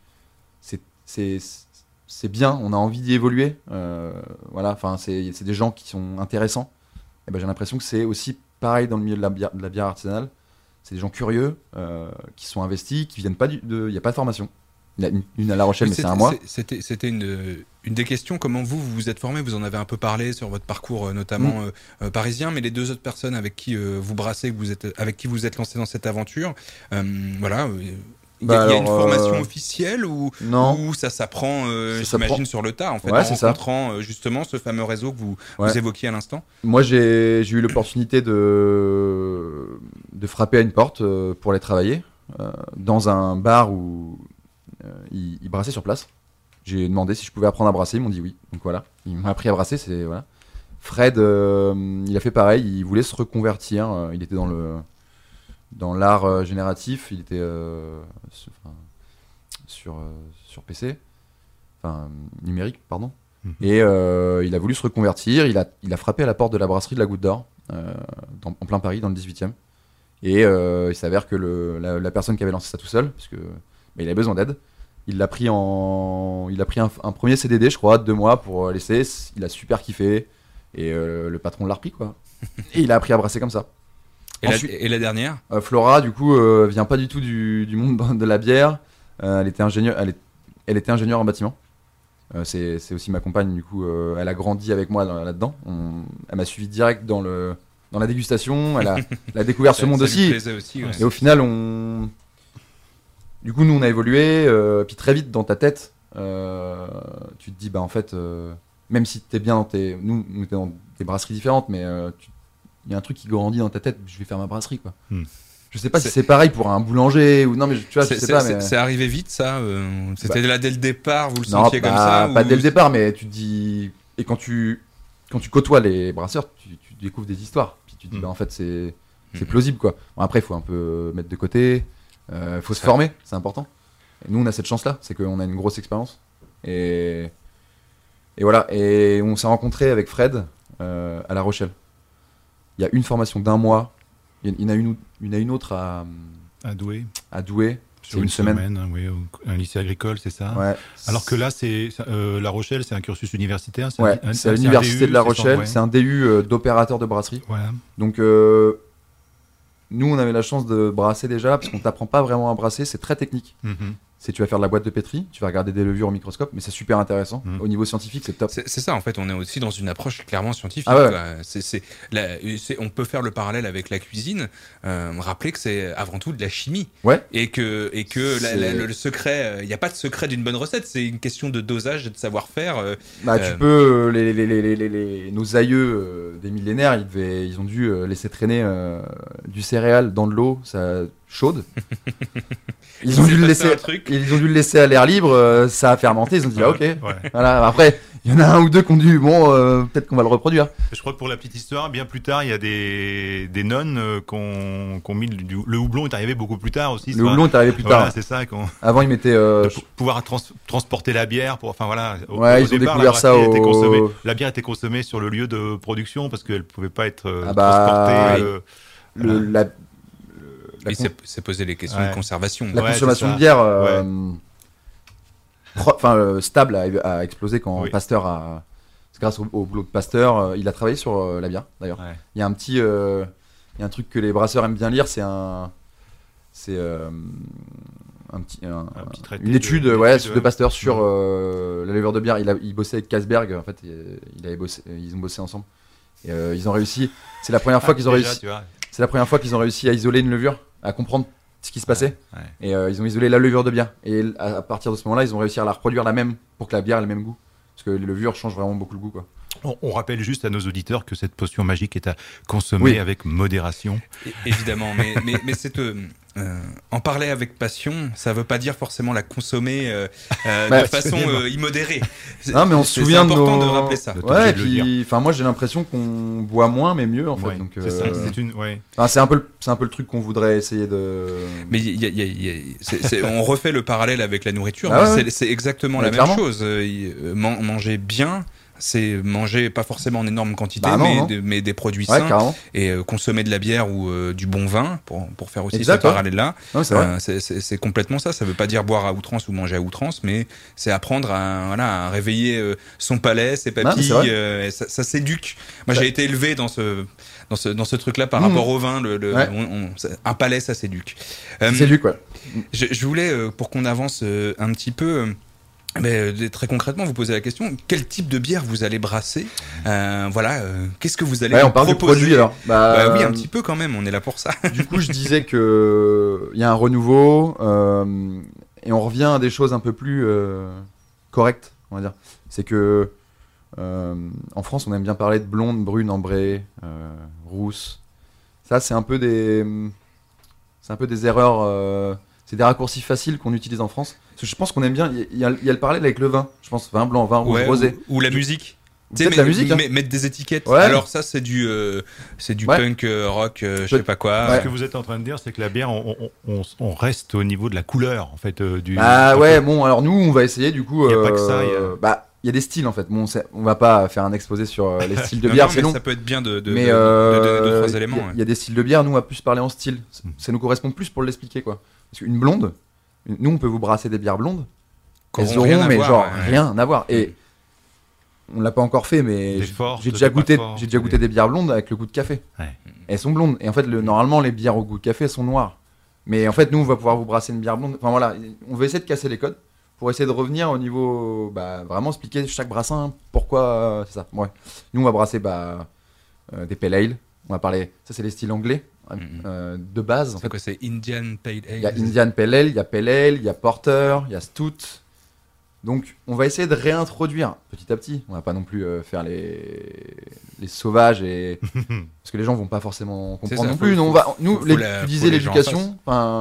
C'est bien. On a envie d'y évoluer. Voilà. Enfin, c'est des gens qui sont intéressants. Et ben, j'ai l'impression que c'est aussi pareil dans le milieu de la bière artisanale. C'est des gens curieux, qui sont investis, qui viennent pas il n'y a pas de formation. Il y en a une à La Rochelle, mais c'est un mois. C'était une des questions. Comment vous vous êtes formé? Vous en avez un peu parlé sur votre parcours, notamment parisien, mais les deux autres personnes avec qui vous brassez, avec qui vous êtes lancé dans cette aventure, voilà. Il y a une formation officielle ou ça s'apprend, j'imagine, sur le tas, en fait, en rencontrant justement ce fameux réseau que vous évoquiez à l'instant? Moi, j'ai eu l'opportunité de frapper à une porte pour aller travailler dans un bar où ils brassaient sur place. J'ai demandé si je pouvais apprendre à brasser, ils m'ont dit oui. Donc voilà, il m'a appris à brasser. Voilà. Fred, il a fait pareil, il voulait se reconvertir, il était dans l'art génératif, il était sur PC, enfin numérique, pardon. Et il a voulu se reconvertir, il a frappé à la porte de la brasserie de la Goutte d'Or, en plein Paris, dans le 18e. Et il s'avère que la personne qui avait lancé ça tout seul, parce que il avait besoin d'aide, il a pris un premier CDD, je crois, de 2 mois pour l'essayer. Il a super kiffé, et le patron l'a repris, quoi. Et il a appris à brasser comme ça. Et la dernière Flora, du coup, vient pas du tout du monde de la bière. Elle était ingénieure en bâtiment. C'est aussi ma compagne, du coup, elle a grandi avec moi là-dedans. Elle m'a suivi direct dans la dégustation. Elle a découvert ce monde aussi. Ouais. Et au final, du coup, nous, on a évolué. Puis très vite, dans ta tête, tu te dis, bah en fait, même si t'es bien nous, on était dans des brasseries différentes, mais il y a un truc qui grandit dans ta tête, je vais faire ma brasserie, quoi. Je sais pas si c'est pareil pour un boulanger ou non, mais tu vois, je sais pas. Mais c'est arrivé vite, ça. C'était là dès le départ, vous le sentiez comme ça? Pas dès le départ, mais tu te dis. Et quand tu côtoies les brasseurs, tu découvres des histoires. Puis tu te dis, bah en fait, c'est plausible, quoi. Bon, après, il faut un peu mettre de côté. Faut se former, c'est important. Et nous, on a cette chance-là, c'est qu'on a une grosse expérience. Et voilà. Et on s'est rencontrés avec Fred à La Rochelle. Il y a une formation d'1 mois. Il y en a une autre à Douai. À Douai. Sur une semaine, oui, un lycée agricole, c'est ça. Ouais. Alors que là, La Rochelle, c'est un cursus universitaire. C'est à l'université de La Rochelle. C'est un DU d'opérateur de brasserie. Voilà. Donc, nous, on avait la chance de brasser déjà, parce qu'on t'apprend pas vraiment à brasser. C'est très technique. Tu vas faire de la boîte de pétri, tu vas regarder des levures au microscope, mais c'est super intéressant. Au niveau scientifique, c'est top. C'est ça, en fait, on est aussi dans une approche clairement scientifique. On peut faire le parallèle avec la cuisine, rappeler que c'est avant tout de la chimie. Ouais. Et que le secret, il n'y a pas de secret d'une bonne recette, c'est une question de dosage et de savoir-faire. Tu peux, nos aïeux des millénaires, ils ont dû laisser traîner du céréal dans de l'eau chaude. Ils ont dû le laisser à l'air libre, ça a fermenté, ils ont dit ok. Voilà. Après, il y en a un ou deux qui ont dit peut-être qu'on va le reproduire. Je crois que pour la petite histoire, bien plus tard, il y a des nonnes qui ont mis le houblon est arrivé beaucoup plus tard aussi. Le houblon est arrivé plus tard. Voilà, c'est ça. Avant, ils mettaient pouvoir transporter la bière ils ont découvert ça. La bière était consommée sur le lieu de production parce qu'elle pouvait pas être transportée. C'est poser les questions de conservation. La consommation de bière stable a explosé quand Pasteur a... c'est grâce au boulot de Pasteur. Il a travaillé sur la bière d'ailleurs. Ouais. Il y a un truc que les brasseurs aiment bien lire, c'est une étude de Pasteur sur la levure de bière. Il bossait avec Kasberg, en fait, ils ont bossé ensemble. Et ils ont réussi. C'est la première fois qu'ils ont réussi. C'est la première fois qu'ils ont réussi à isoler une levure, à comprendre ce qui se passait. Ouais. Et ils ont isolé la levure de bière. Et à partir de ce moment-là, ils ont réussi à la reproduire la même pour que la bière ait le même goût. Parce que les levures changent vraiment beaucoup le goût, quoi. On rappelle juste à nos auditeurs que cette potion magique est à consommer avec modération. Évidemment, mais c'est en parler avec passion, ça veut pas dire forcément la consommer de façon immodérée. Non, mais on se souvient c'est important de rappeler ça. Ouais, et puis, moi j'ai l'impression qu'on boit moins mais mieux en fait. Ouais, donc, c'est ça, c'est un peu le truc qu'on voudrait essayer de. Mais on refait le parallèle avec la nourriture. C'est exactement la clairement. même chose. Manger bien. C'est manger pas forcément en énorme quantité, mais des produits sains, carrément. Et consommer de la bière ou du bon vin pour faire aussi exact, ce parallèle-là. Non, c'est complètement ça. Ça veut pas dire boire à outrance ou manger à outrance, mais c'est apprendre à réveiller son palais, ses papilles. Ça s'éduque. Moi, j'ai été élevé dans ce truc-là par rapport au vin. Un palais, ça s'éduque. Ça s'éduque, ouais. Je voulais, pour qu'on avance un petit peu. Mais très concrètement, vous posez la question, quel type de bière vous allez brasser qu'est-ce que vous allez on parle proposer du produit alors. Oui, un petit peu quand même, on est là pour ça. Du coup, je disais que il y a un renouveau et on revient à des choses un peu plus correctes, on va dire. C'est que en France, on aime bien parler de blonde, brune, ambrée, rousse. Ça, c'est un peu des erreurs. C'est des raccourcis faciles qu'on utilise en France. Parce que je pense qu'on aime bien. Il y a le parallèle avec le vin. Je pense vin blanc, vin rouge, rosé. Ou la musique. La musique. Mettre des étiquettes. Ouais. Alors ça, c'est du punk, rock, je sais pas quoi. Ce que vous êtes en train de dire, c'est que la bière, on reste au niveau de la couleur, en fait. Alors nous, on va essayer du coup. Il n'y a pas que ça. Il y a des styles en fait. Bon, on va pas faire un exposé sur les styles de bière, c'est long. Ça peut être bien de donner 2-3 éléments. Il y a des styles de bière, nous on va plus parler en style. Ça nous correspond plus pour l'expliquer, quoi. Parce qu'une blonde, nous on peut vous brasser des bières blondes. Elles auront rien à voir. Et on l'a pas encore fait, mais j'ai déjà goûté des bières blondes avec le goût de café. Ouais. Elles sont blondes. Et en fait, normalement les bières au goût de café sont noires. Mais en fait, nous on va pouvoir vous brasser une bière blonde. Enfin voilà, on va essayer de casser les codes. Pour essayer de revenir au niveau, vraiment expliquer chaque brassin, pourquoi c'est ça. Ouais. Nous, on va brasser des pale ale. On va parler, ça c'est les styles anglais de base. C'est quoi, c'est Indian Pale Ale? Il y a Indian Pale Ale, il y a Pale Ale, il y a Porter, il y a Stout. Donc, on va essayer de réintroduire petit à petit. On va pas non plus faire les sauvages parce que les gens vont pas forcément comprendre non plus. Tu disais l'éducation.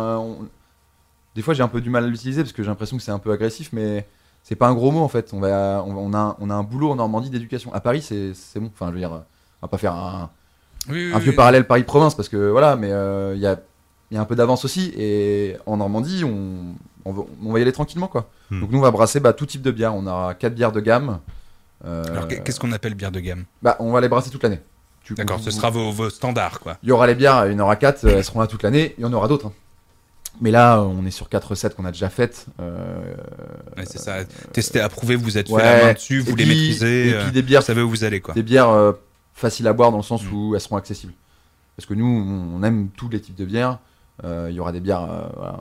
Des fois, j'ai un peu du mal à l'utiliser parce que j'ai l'impression que c'est un peu agressif, mais c'est pas un gros mot en fait. On a un boulot en Normandie d'éducation. À Paris, c'est bon. Enfin, je veux dire, on va pas faire un vieux parallèle Paris-Province parce que voilà, mais il y a un peu d'avance aussi. Et en Normandie, on va y aller tranquillement, quoi. Donc nous, on va brasser tout type de bière. On aura 4 bières de gamme. Alors, qu'est-ce qu'on appelle bière de gamme? On va les brasser toute l'année. D'accord, ce sera vos standards, quoi. Il y aura les bières, il y en aura 4, elles seront là toute l'année. Il y en aura d'autres. Mais là, on est sur 4 recettes qu'on a déjà faites. C'est ça. Tester, approuver, vous êtes fait la main dessus, vous les maîtrisez. Et puis des bières, vous savez où vous allez, quoi. Des bières faciles à boire dans le sens où elles seront accessibles. Parce que nous, on aime tous les types de bières. Il y aura des bières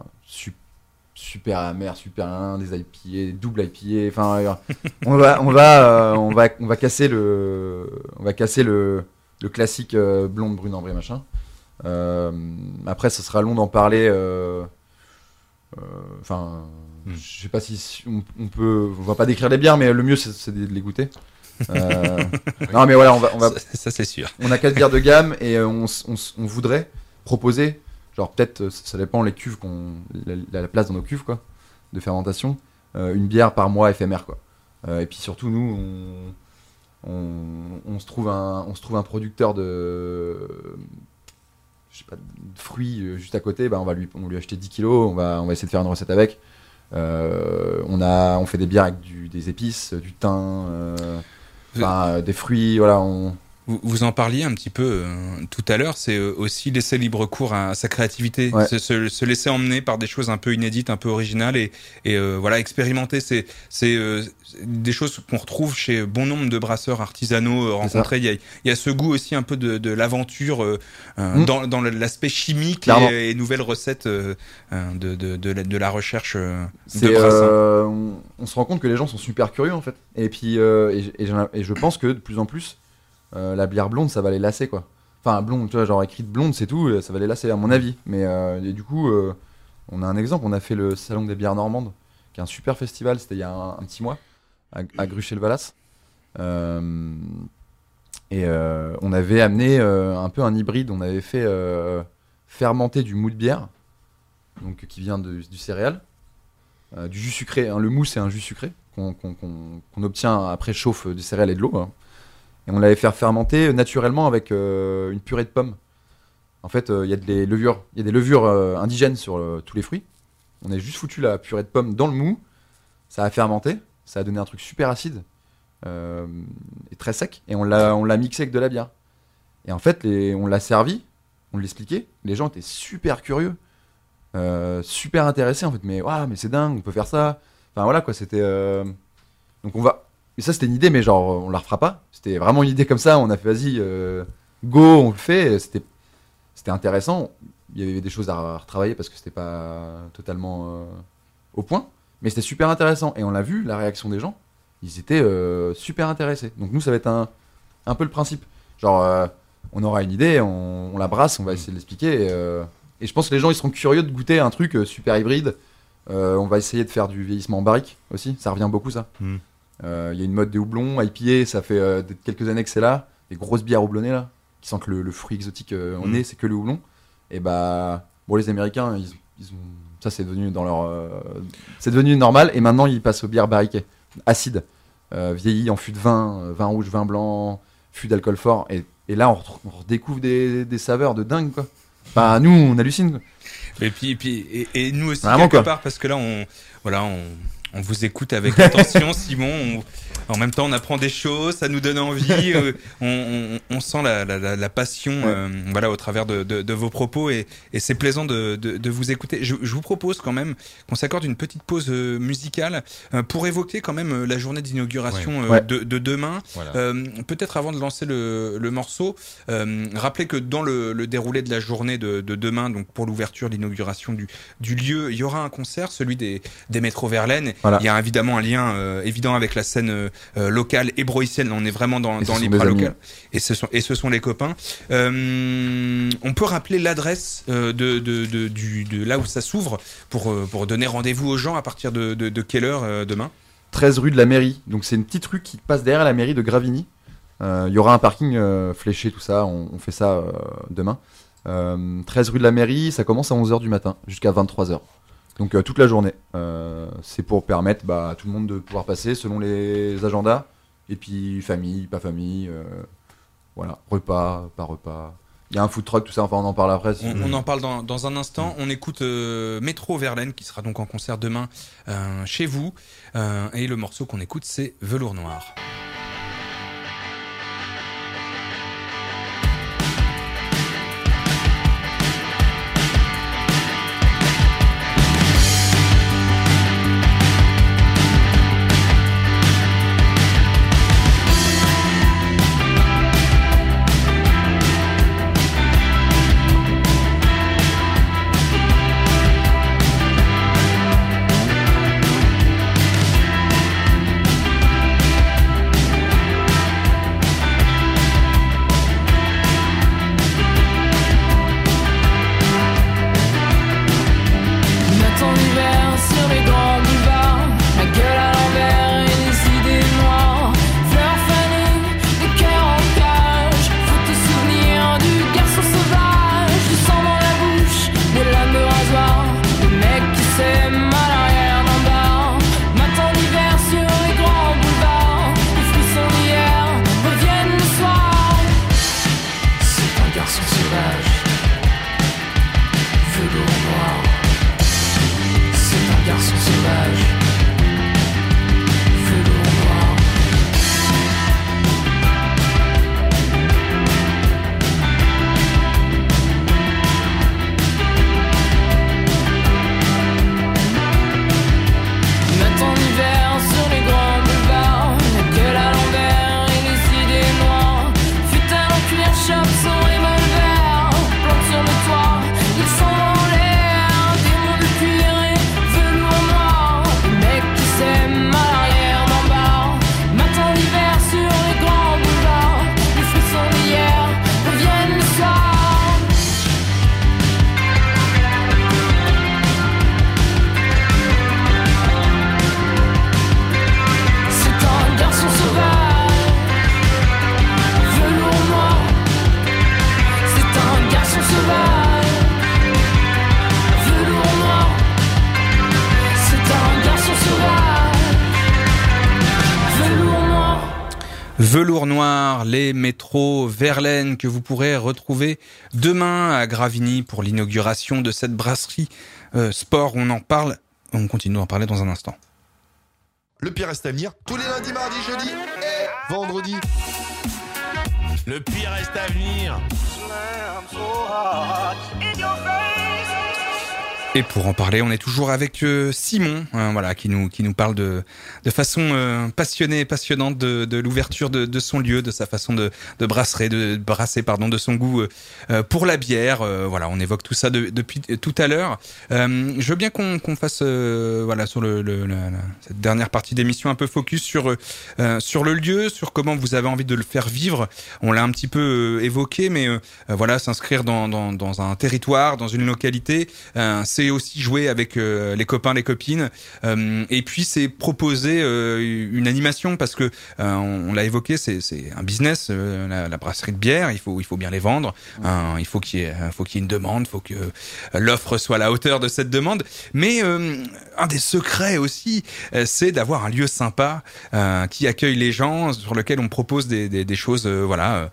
super amères, super des IPA, double IPA. Enfin, on va casser le classique blonde, brune, ambrée, machin. Après, ce sera long d'en parler. Je sais pas si on va pas décrire les bières, mais le mieux c'est de les goûter. Non, mais voilà, on va. Ça c'est sûr. On a 4 bières de gamme et on voudrait proposer, genre peut-être, ça dépend les cuves la place dans nos cuves, quoi, de fermentation, une bière par mois éphémère, quoi. Et puis surtout, nous, on se trouve un producteur de fruits juste à côté. On va lui acheter 10 kilos, on va essayer de faire une recette avec. On fait des bières avec des épices, du thym, des fruits, voilà. vous en parliez un petit peu tout à l'heure, c'est aussi laisser libre cours à sa créativité, se laisser emmener par des choses un peu inédites, un peu originales et voilà, expérimenter. C'est des choses qu'on retrouve chez bon nombre de brasseurs artisanaux rencontrés. Il y a ce goût aussi un peu de l'aventure dans l'aspect chimique et nouvelles recettes de la recherche de brassin. On se rend compte que les gens sont super curieux en fait. Et puis et je pense que de plus en plus la bière blonde ça va les lasser quoi. Enfin blonde, tu vois, genre écrite blonde c'est tout, ça va les lasser à mon avis. Mais et du coup on a un exemple, on a fait le salon des bières normandes, qui est un super festival, c'était il y a un petit mois à Gruchet-le-Valas. On avait amené un peu un hybride, on avait fait fermenter du mou de bière, donc qui vient du céréal, du jus sucré, hein, le mou c'est un jus sucré qu'on obtient après chauffe du céréal et de l'eau, hein. Et on l'avait fait fermenter naturellement avec une purée de pommes. En fait, il y a des levures indigènes sur tous les fruits. On a juste foutu la purée de pommes dans le mou, ça a fermenté, ça a donné un truc super acide et très sec, et on l'a mixé avec de la bière. Et en fait, on l'a servi, on l'expliquait, les gens étaient super curieux, super intéressés en fait, mais c'est dingue, on peut faire ça. Enfin voilà quoi, c'était donc on va. Et ça c'était une idée, mais genre on la refera pas. C'était vraiment une idée comme ça. On a fait vas-y, go, on le fait. C'était intéressant. Il y avait des choses à retravailler parce que c'était pas totalement au point, mais c'était super intéressant. Et on l'a vu, la réaction des gens, ils étaient super intéressés. Donc nous ça va être un peu le principe. Genre on aura une idée, on la brasse, on va essayer de l'expliquer. Et je pense que les gens ils seront curieux de goûter un truc super hybride. On va essayer de faire du vieillissement en barrique aussi. Ça revient beaucoup ça. Y a une mode des houblons, IPA, ça fait quelques années que c'est là. Les grosses bières houblonnées là, qui sentent le fruit exotique au nez, c'est que le houblon. Et les Américains, ils ont ça, c'est devenu c'est devenu normal. Et maintenant, ils passent aux bières barriquées, acides, vieillies en fût de vin, vin rouge, vin blanc, fût d'alcool fort. Et là, on redécouvre des saveurs de dingue quoi. Bah nous, on hallucine quoi. Et puis nous aussi vraiment, quelque part, parce que là, on vous écoute avec attention, Simon. En même temps, on apprend des choses, ça nous donne envie. On sent la passion, voilà, au travers de vos propos, et c'est plaisant de vous écouter. Je vous propose quand même qu'on s'accorde une petite pause musicale pour évoquer quand même la journée d'inauguration de demain. Voilà. Peut-être avant de lancer le morceau, rappelez que dans le déroulé de la journée de demain, donc pour l'ouverture, l'inauguration du lieu, il y aura un concert, celui des Métros Verlaine. Voilà. Il y a évidemment un lien évident avec la scène locale hébroïcienne. On est vraiment dans l'Ibra local. Et ce sont les copains. On peut rappeler l'adresse de là où ça s'ouvre pour donner rendez-vous aux gens à partir de quelle heure demain ? 13 rue de la mairie. Donc c'est une petite rue qui passe derrière la mairie de Gravigny. Il y aura un parking fléché, tout ça. On fait ça demain. 13 rue de la mairie, ça commence à 11h du matin jusqu'à 23h. Donc toute la journée, c'est pour permettre à tout le monde de pouvoir passer selon les agendas. Et puis famille, pas famille, voilà, repas, pas repas. Il y a un food truck, tout ça, enfin on en parle après. On en parle dans un instant. On écoute Métros Verlaine qui sera donc en concert demain chez vous. Et le morceau qu'on écoute, c'est Velours Noir. Velours Noir, les métros Verlaine que vous pourrez retrouver demain à Gravigny pour l'inauguration de cette brasserie sport. On en parle, on continue d'en parler dans un instant. Le pire reste à venir tous les lundis, mardis, jeudis et vendredis. Le pire reste à venir. Et pour en parler, on est toujours avec Simon, voilà, qui nous parle de façon passionnée et passionnante de l'ouverture de son lieu, de sa façon de brasser, de son goût pour la bière. Voilà, on évoque tout ça depuis tout à l'heure. Je veux bien qu'on fasse voilà sur cette dernière partie d'émission un peu focus sur le lieu, sur comment vous avez envie de le faire vivre. On l'a un petit peu évoqué, mais voilà, s'inscrire dans un territoire, dans une localité, c'est aussi jouer avec les copains, les copines, et puis c'est proposer une animation parce que on l'a évoqué, c'est un business, la brasserie de bière, il faut bien les vendre, il faut qu'il y ait une demande, il faut que l'offre soit à la hauteur de cette demande, mais un des secrets aussi, c'est d'avoir un lieu sympa qui accueille les gens, sur lequel on propose des choses, voilà.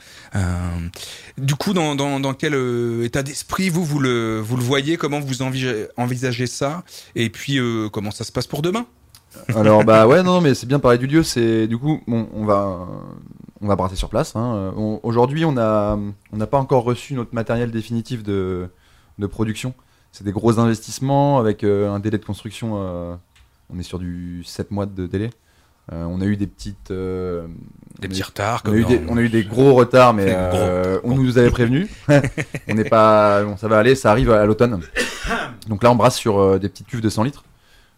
Du coup, dans quel état d'esprit vous le voyez, comment vous envisagez ça, et puis comment ça se passe pour demain? Alors bah ouais, non mais c'est bien parler du lieu, c'est du coup bon, on va brasser sur place, hein. Aujourd'hui on n'a pas encore reçu notre matériel définitif de production. C'est des gros investissements avec un délai de construction, on est sur du 7 mois de délai. On a eu des petits retards. On a eu des gros retards, mais on nous avait prévenu. On n'est pas, bon, ça va aller, ça arrive à l'automne. Donc là, on brasse sur des petites cuves de 100 litres.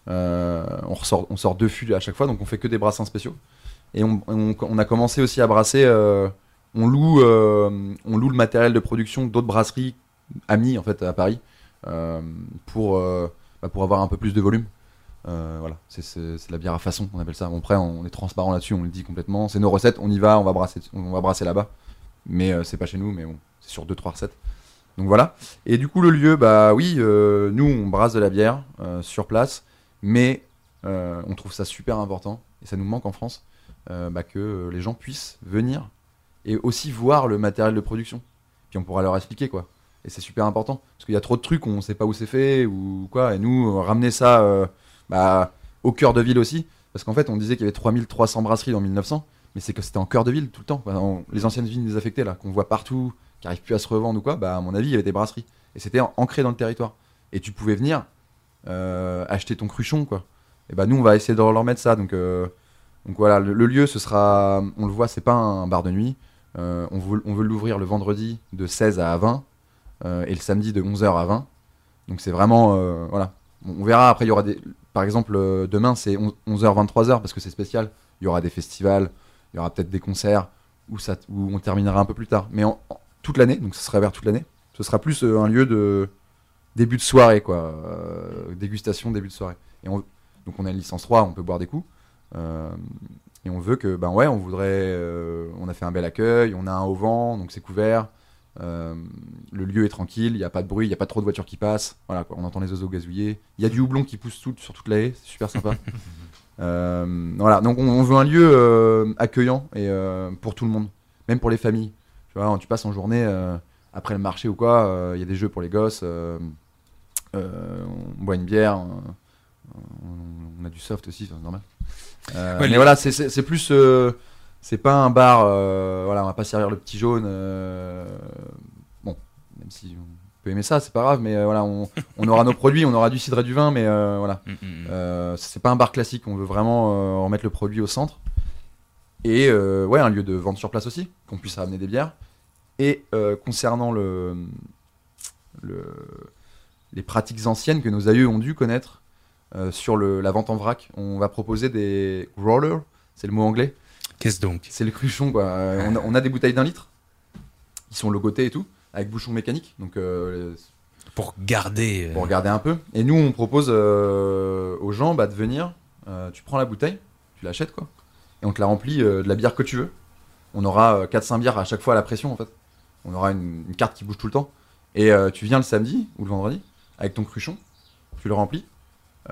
On sort 2 fûts à chaque fois, donc on fait que des brassins spéciaux. Et on a commencé aussi à brasser. On loue le matériel de production d'autres brasseries amies en fait à Paris pour avoir un peu plus de volume. Voilà, c'est la bière à façon, on appelle ça. Bon, après, on est transparent là-dessus, on le dit complètement. C'est nos recettes, on y va, on va brasser là-bas. Mais c'est pas chez nous, mais bon, c'est sur 2-3 recettes. Donc voilà. Et du coup, le lieu, bah oui, nous, on brasse de la bière sur place, mais on trouve ça super important, et ça nous manque en France, que les gens puissent venir et aussi voir le matériel de production. Puis on pourra leur expliquer, quoi. Et c'est super important, parce qu'il y a trop de trucs, on sait pas où c'est fait, ou quoi, et nous, ramener ça... au cœur de ville aussi, parce qu'en fait on disait qu'il y avait 3300 brasseries dans 1900, mais c'est que c'était en cœur de ville tout le temps. Les anciennes villes désaffectées là, qu'on voit partout, qui n'arrivent plus à se revendre ou quoi, à mon avis il y avait des brasseries, et c'était ancré dans le territoire, et tu pouvais venir acheter ton cruchon, quoi. Et nous on va essayer de leur mettre ça, donc voilà, le lieu ce sera, on le voit, c'est pas un bar de nuit, on veut l'ouvrir le vendredi de 16 à 20, et le samedi de 11h à 20, donc c'est vraiment, voilà. On verra, après il y aura par exemple demain c'est 11h 23h parce que c'est spécial, il y aura des festivals, il y aura peut-être des concerts où on terminera un peu plus tard, mais toute l'année, donc ça sera ouvert toute l'année, ce sera plus un lieu de début de soirée, quoi, dégustation, début de soirée, et donc on a une licence 3, on peut boire des coups, et on veut que, on voudrait, on a fait un bel accueil, on a un auvent, donc c'est couvert. Le lieu est tranquille, il n'y a pas de bruit, il n'y a pas trop de voitures qui passent, voilà, quoi, on entend les oiseaux gazouiller, il y a du houblon qui pousse sur toute la haie, c'est super sympa. Voilà, donc on veut un lieu accueilnt et pour tout le monde, même pour les familles. Tu vois, tu passes en journée après le marché ou quoi, il y a des jeux pour les gosses, on boit une bière, on a du soft aussi, c'est normal. Mais voilà, c'est plus... c'est pas un bar, voilà, on va pas servir le petit jaune. Bon, même si on peut aimer ça, c'est pas grave, mais voilà, on aura nos produits, on aura du cidre et du vin, mais voilà. C'est pas un bar classique, on veut vraiment remettre le produit au centre. Et ouais, un lieu de vente sur place aussi, qu'on puisse ramener des bières. Et concernant les pratiques anciennes que nos aïeux ont dû connaître sur la vente en vrac, on va proposer des growlers, c'est le mot anglais. Qu'est-ce donc? C'est le cruchon, quoi. On a des bouteilles d'1 litre, qui sont logotées et tout, avec bouchon mécanique, donc pour garder un peu. Et nous, on propose aux gens de venir, tu prends la bouteille, tu l'achètes, quoi, et on te la remplit de la bière que tu veux. On aura 4-5 bières à chaque fois à la pression, en fait. On aura une carte qui bouge tout le temps. Et tu viens le samedi ou le vendredi, avec ton cruchon, tu le remplis.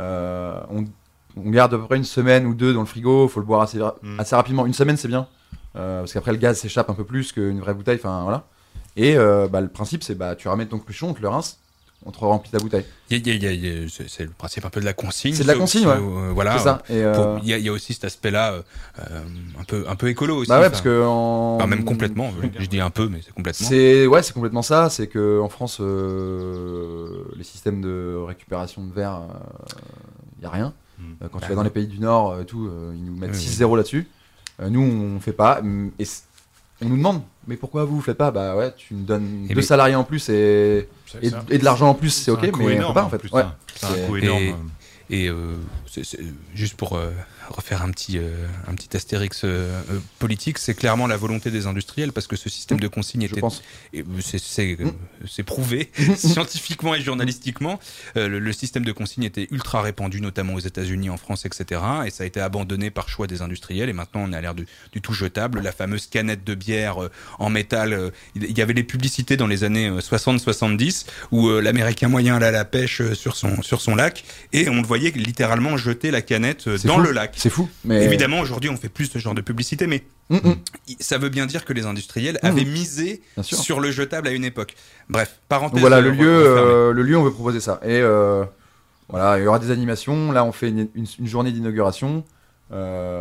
On garde à peu près 1 semaine ou 2 dans le frigo, faut le boire assez rapidement. 1 semaine, c'est bien. parce qu'après le gaz s'échappe un peu plus qu'une vraie bouteille, enfin voilà. Et le principe c'est tu ramènes ton cruchon, on te le rince, on te remplit ta bouteille. C'est le principe un peu de la consigne. C'est de la consigne, ouais. Voilà. C'est ça. Il y a aussi cet aspect-là un peu écolo aussi. Bah ouais, parce que même complètement. Je dis un peu, mais c'est complètement. C'est complètement ça. C'est que en France, les systèmes de récupération de verre, y a rien. Quand tu vas dans les pays du Nord, ils nous mettent 6-0 là-dessus. Nous, on fait pas. Et on nous demande, mais pourquoi vous faites pas? Bah ouais, tu nous donnes 2 salariés en plus et de l'argent en plus, c'est ok, mais on peut pas en fait. C'est un coût énorme. Et c'est juste pour refaire un petit astérix politique, c'est clairement la volonté des industriels, parce que ce système de consigne c'est prouvé scientifiquement et journalistiquement. Le système de consigne était ultra répandu, notamment aux États-Unis, en France, etc. Et ça a été abandonné par choix des industriels. Et maintenant, on est à l'ère du tout jetable. La fameuse canette de bière en métal. Il y avait les publicités dans les années 60-70 où l'Américain moyen allait à la pêche sur son lac, et on le voyait littéralement jeter la canette dans le lac. C'est fou. Mais... Évidemment, aujourd'hui, on fait plus ce genre de publicité, mais ça veut bien dire que les industriels avaient misé sur le jetable à une époque. Bref, parenthèse. Donc voilà, le lieu, on veut proposer ça. Et voilà, il y aura des animations. Là, on fait une journée d'inauguration. Il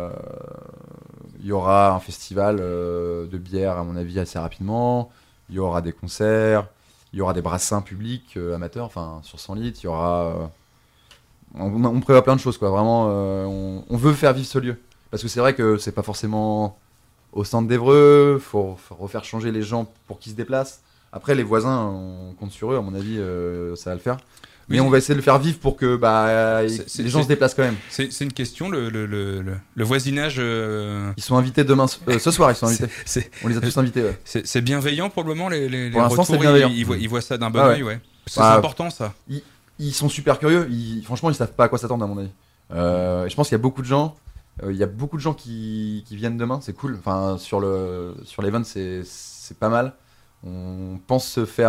y aura un festival de bière, à mon avis, assez rapidement. Il y aura des concerts. Il y aura des brassins publics, amateurs, enfin, sur 100 litres. Il y aura... On prévoit plein de choses, quoi. Vraiment, on veut faire vivre ce lieu. Parce que c'est vrai que c'est pas forcément au centre d'Évreux, faut refaire changer les gens pour qu'ils se déplacent. Après, les voisins, on compte sur eux, à mon avis, ça va le faire. Mais on va essayer de le faire vivre pour que les gens se déplacent quand même. C'est une question, le voisinage... Ils sont invités demain, ce soir, ils sont invités. On les a tous invités, ouais. C'est bienveillant pour le moment, les pour l'instant, retours, c'est bienveillant. Ils voient ça d'un bon œil, ouais. C'est important, ça. Ils sont super curieux. Franchement, ils savent pas à quoi s'attendre, à mon avis. Je pense qu'il y a beaucoup de gens. Qui viennent demain. C'est cool. Enfin, sur l'event, c'est pas mal. On pense se faire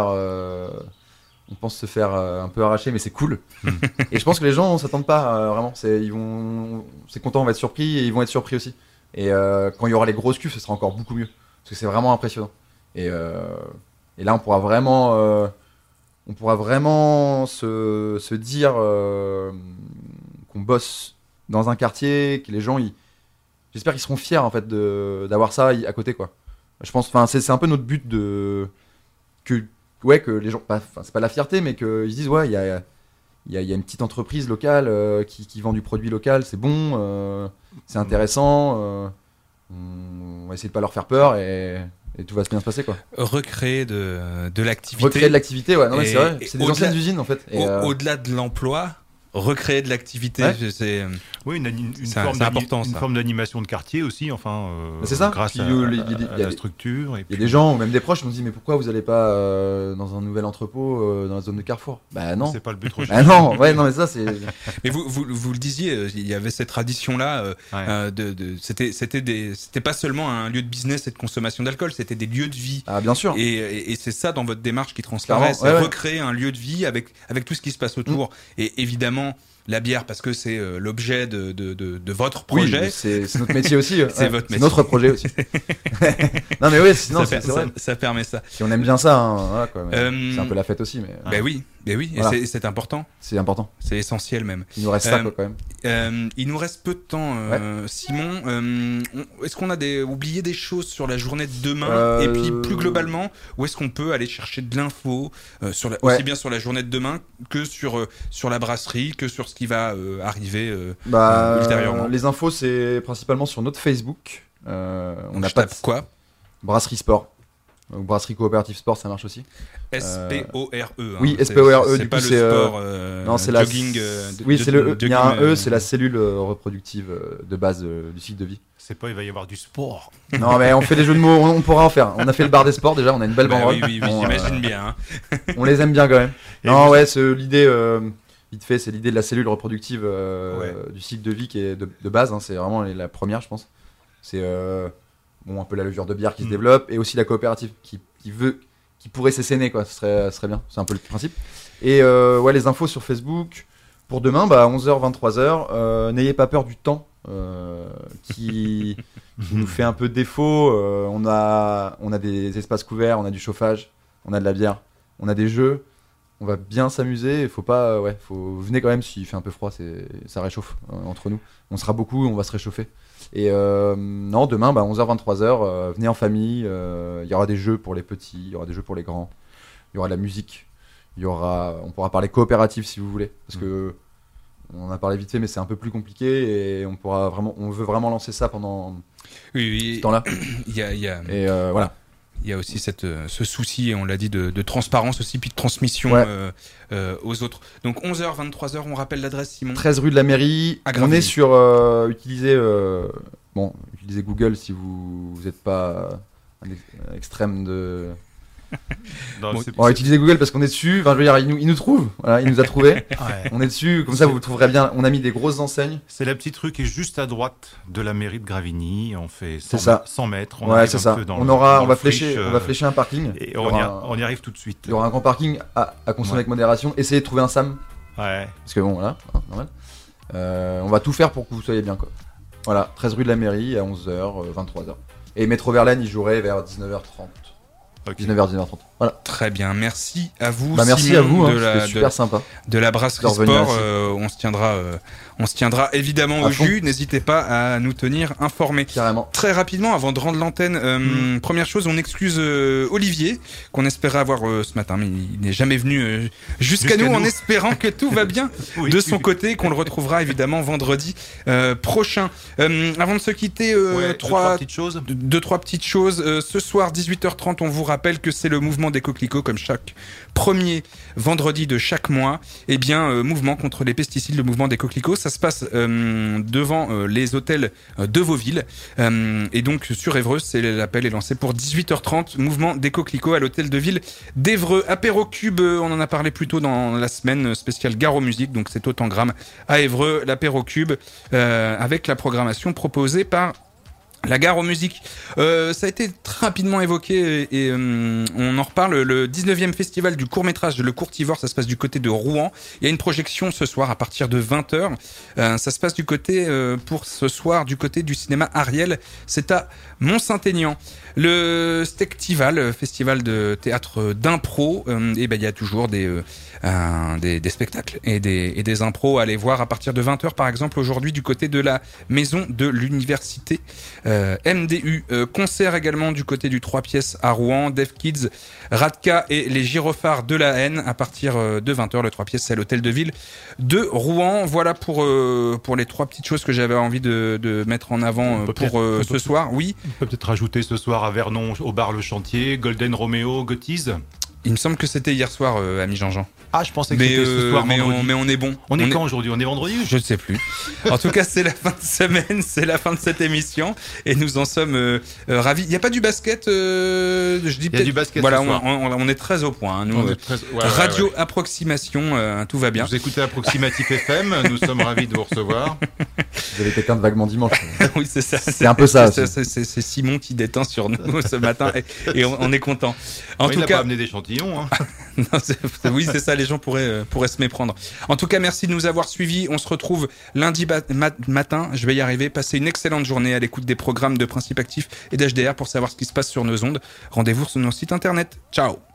un peu arracher, mais c'est cool. Et je pense que les gens s'attendent pas vraiment. C'est content, on va être surpris, et ils vont être surpris aussi. Et quand il y aura les grosses cuves, ce sera encore beaucoup mieux, parce que c'est vraiment impressionnant. Et là, on pourra vraiment se dire qu'on bosse dans un quartier, que les gens, j'espère qu'ils seront fiers en fait d'avoir ça à côté, quoi. Je pense, enfin, c'est un peu notre but que les gens, c'est pas la fierté, mais qu'ils se disent ouais, il y a une petite entreprise locale qui vend du produit local, c'est bon, c'est intéressant, on va essayer de pas leur faire peur et tout va bien se passer, quoi. Recréer de l'activité. Recréer de l'activité, ouais. Non, mais c'est vrai. C'est des anciennes usines, en fait. Au-delà de l'emploi, recréer de l'activité, c'est important, une forme d'animation de quartier aussi, enfin, c'est ça. Grâce à la structure. Il y a des gens, ou même des proches, qui nous disent mais pourquoi vous n'allez pas dans un nouvel entrepôt dans la zone de Carrefour? Bah non. C'est pas le but recherché. Ah non, ouais, non, mais ça c'est. Mais vous le disiez, il y avait cette tradition-là. C'était pas seulement un lieu de business et de consommation d'alcool, c'était des lieux de vie. Ah bien sûr. Et c'est ça dans votre démarche qui transparaît, c'est recréer un lieu de vie avec tout ce qui se passe autour. Et évidemment, la bière, parce que c'est l'objet de votre projet. Oui, c'est notre métier aussi. C'est votre métier. C'est notre projet aussi. Non mais oui, sinon c'est vrai. Ça permet ça. Si on aime bien ça, voilà, quoi, c'est un peu la fête aussi. Mais, Ben oui. Voilà. Et c'est important. C'est important. C'est essentiel même. Il nous reste ça, quoi, quand même. Il nous reste peu de temps, Simon. Est-ce qu'on a oublié des choses sur la journée de demain? Et puis plus globalement, où est-ce qu'on peut aller chercher de l'info aussi bien sur la journée de demain que sur la brasserie, que sur ce qui va arriver ultérieurement? Les infos, c'est principalement sur notre Facebook. On n'a pas de quoi? Brasserie Sport. Brasserie Coopérative Sport, ça marche aussi. S-P-O-R-E. Oui, S-P-O-R-E. C'est pas le sport non, c'est jogging. Oui, c'est le E. Il y a un E, c'est la cellule reproductive de base du cycle de vie. C'est pas, il va y avoir du sport. Non, mais on fait des jeux de mots, on pourra en faire. On a fait le bar des sports déjà, on a une belle banderole. Oui, j'imagine bien. On les aime bien quand même. Non, ouais, l'idée, vite fait, c'est l'idée de la cellule reproductive du cycle de vie qui est de base. C'est vraiment la première, je pense. C'est un peu la levure de bière qui se développe, et aussi la coopérative qui pourrait s'essainer, quoi. Ce serait bien, c'est un peu le principe. Et les infos sur Facebook pour demain, 11h 23h. N'ayez pas peur du temps, qui nous fait un peu défaut. On a des espaces couverts, on a du chauffage, on a de la bière, on a des jeux. On va bien s'amuser. Il faut pas, venez quand même s'il fait un peu froid, ça réchauffe entre nous. On sera beaucoup, on va se réchauffer. Et non, demain, 11h, 23h, venez en famille. Il y aura des jeux pour les petits, il y aura des jeux pour les grands. Il y aura de la musique. On pourra parler coopérative si vous voulez, parce que on a parlé vite fait, mais c'est un peu plus compliqué et on veut vraiment lancer ça pendant ce temps-là. Et voilà. Il y a aussi ce souci, et on l'a dit, de transparence aussi, puis de transmission aux autres. Donc 11h, 23h, on rappelle l'adresse, Simon. 13 rue de la Mairie. On est sur... utilisez Google si vous n'êtes pas à l'extrême de... On va utiliser Google parce qu'on est dessus. Enfin, je veux dire, il nous trouve. Voilà, il nous a trouvé. On est dessus. Comme ça, vous le trouverez bien. On a mis des grosses enseignes. C'est la petite rue qui est juste à droite de la mairie de Gravigny. On fait 100 mètres. C'est ça. On va flécher un parking. Et on y arrive tout de suite. Il y aura un grand parking à consommer avec modération. Essayez de trouver un SAM. Ouais. Parce que bon, voilà, normal. On va tout faire pour que vous soyez bien, quoi. Voilà, 13 rue de la Mairie à 11h, 23h. Et Métro Verlaine, il jouerait vers 19h30. 19h30. Voilà. Très bien, merci à vous. Merci Simon, à vous, c'était super sympa. De la brasserie Sport, on se tiendra évidemment au jus. N'hésitez pas à nous tenir informés. Carrément. Très rapidement, avant de rendre l'antenne, première chose, on excuse Olivier, qu'on espérait avoir ce matin, mais il n'est jamais venu jusqu'à nous, en espérant que tout va bien de son côté, qu'on le retrouvera évidemment vendredi prochain. Avant de se quitter, deux, trois petites choses. Ce soir, 18h30, on vous rappelle que c'est le mouvement des coquelicots, comme chaque premier vendredi de chaque mois. Eh bien, mouvement contre les pesticides, le mouvement des coquelicots. Ça se passe devant les hôtels de vos villes. Et donc, sur Évreux, l'appel est lancé pour 18h30. Mouvement des coquelicots à l'hôtel de ville d'Évreux. Apéro Cube, on en a parlé plus tôt dans la semaine spéciale Gare aux musiques. Donc, c'est au Tangram à Évreux, l'apéro Cube, avec la programmation proposée par la Gare aux musiques. Ça a été très rapidement évoqué et on en reparle. Le 19e festival du court-métrage Le Courtivore, ça se passe du côté de Rouen. Il y a une projection ce soir à partir de 20h. Ça se passe pour ce soir du côté du cinéma Ariel. C'est à Mont-Saint-Aignan. Le Stectival, festival de théâtre d'impro, il y a toujours des spectacles et des impros à aller voir à partir de 20h par exemple aujourd'hui du côté de la maison de l'université MDU. Concert également du côté du 3 pièces à Rouen, Def Kids, Radka et les Gyrophares de la haine à partir de 20h. Le 3 pièces, c'est à l'hôtel de ville de Rouen. Voilà pour les trois petites choses que j'avais envie de mettre en avant pour ce soir. Oui. On peut peut-être rajouter ce soir à Vernon au bar Le Chantier, Golden Romeo, Gothize. Il me semble que c'était hier soir, ami Jean-Jean. Ah, je pensais que c'était ce soir, mais on est bon. On est quand aujourd'hui ? On est vendredi ? Je ne sais plus. En tout cas, c'est la fin de semaine, c'est la fin de cette émission, et nous en sommes ravis. Il n'y a pas du basket je dis il y a du basket. Voilà, on est très au point. Hein, nous, Radio Approximation, tout va bien. Vous écoutez Approximatif FM, nous sommes ravis de vous recevoir. Vous avez quelqu'un de vaguement dimanche. Oui, c'est ça. C'est un peu ça. C'est Simon qui déteint sur nous ce matin, et on est content. En tout il n'a cas, pas amené d'échantillons. Hein. Non, oui, c'est ça, les gens pourraient se méprendre. En tout cas, merci de nous avoir suivis. On se retrouve lundi matin. Je vais y arriver. Passez une excellente journée à l'écoute des programmes de Principe Actif et d'HDR pour savoir ce qui se passe sur nos ondes. Rendez-vous sur nos sites internet. Ciao.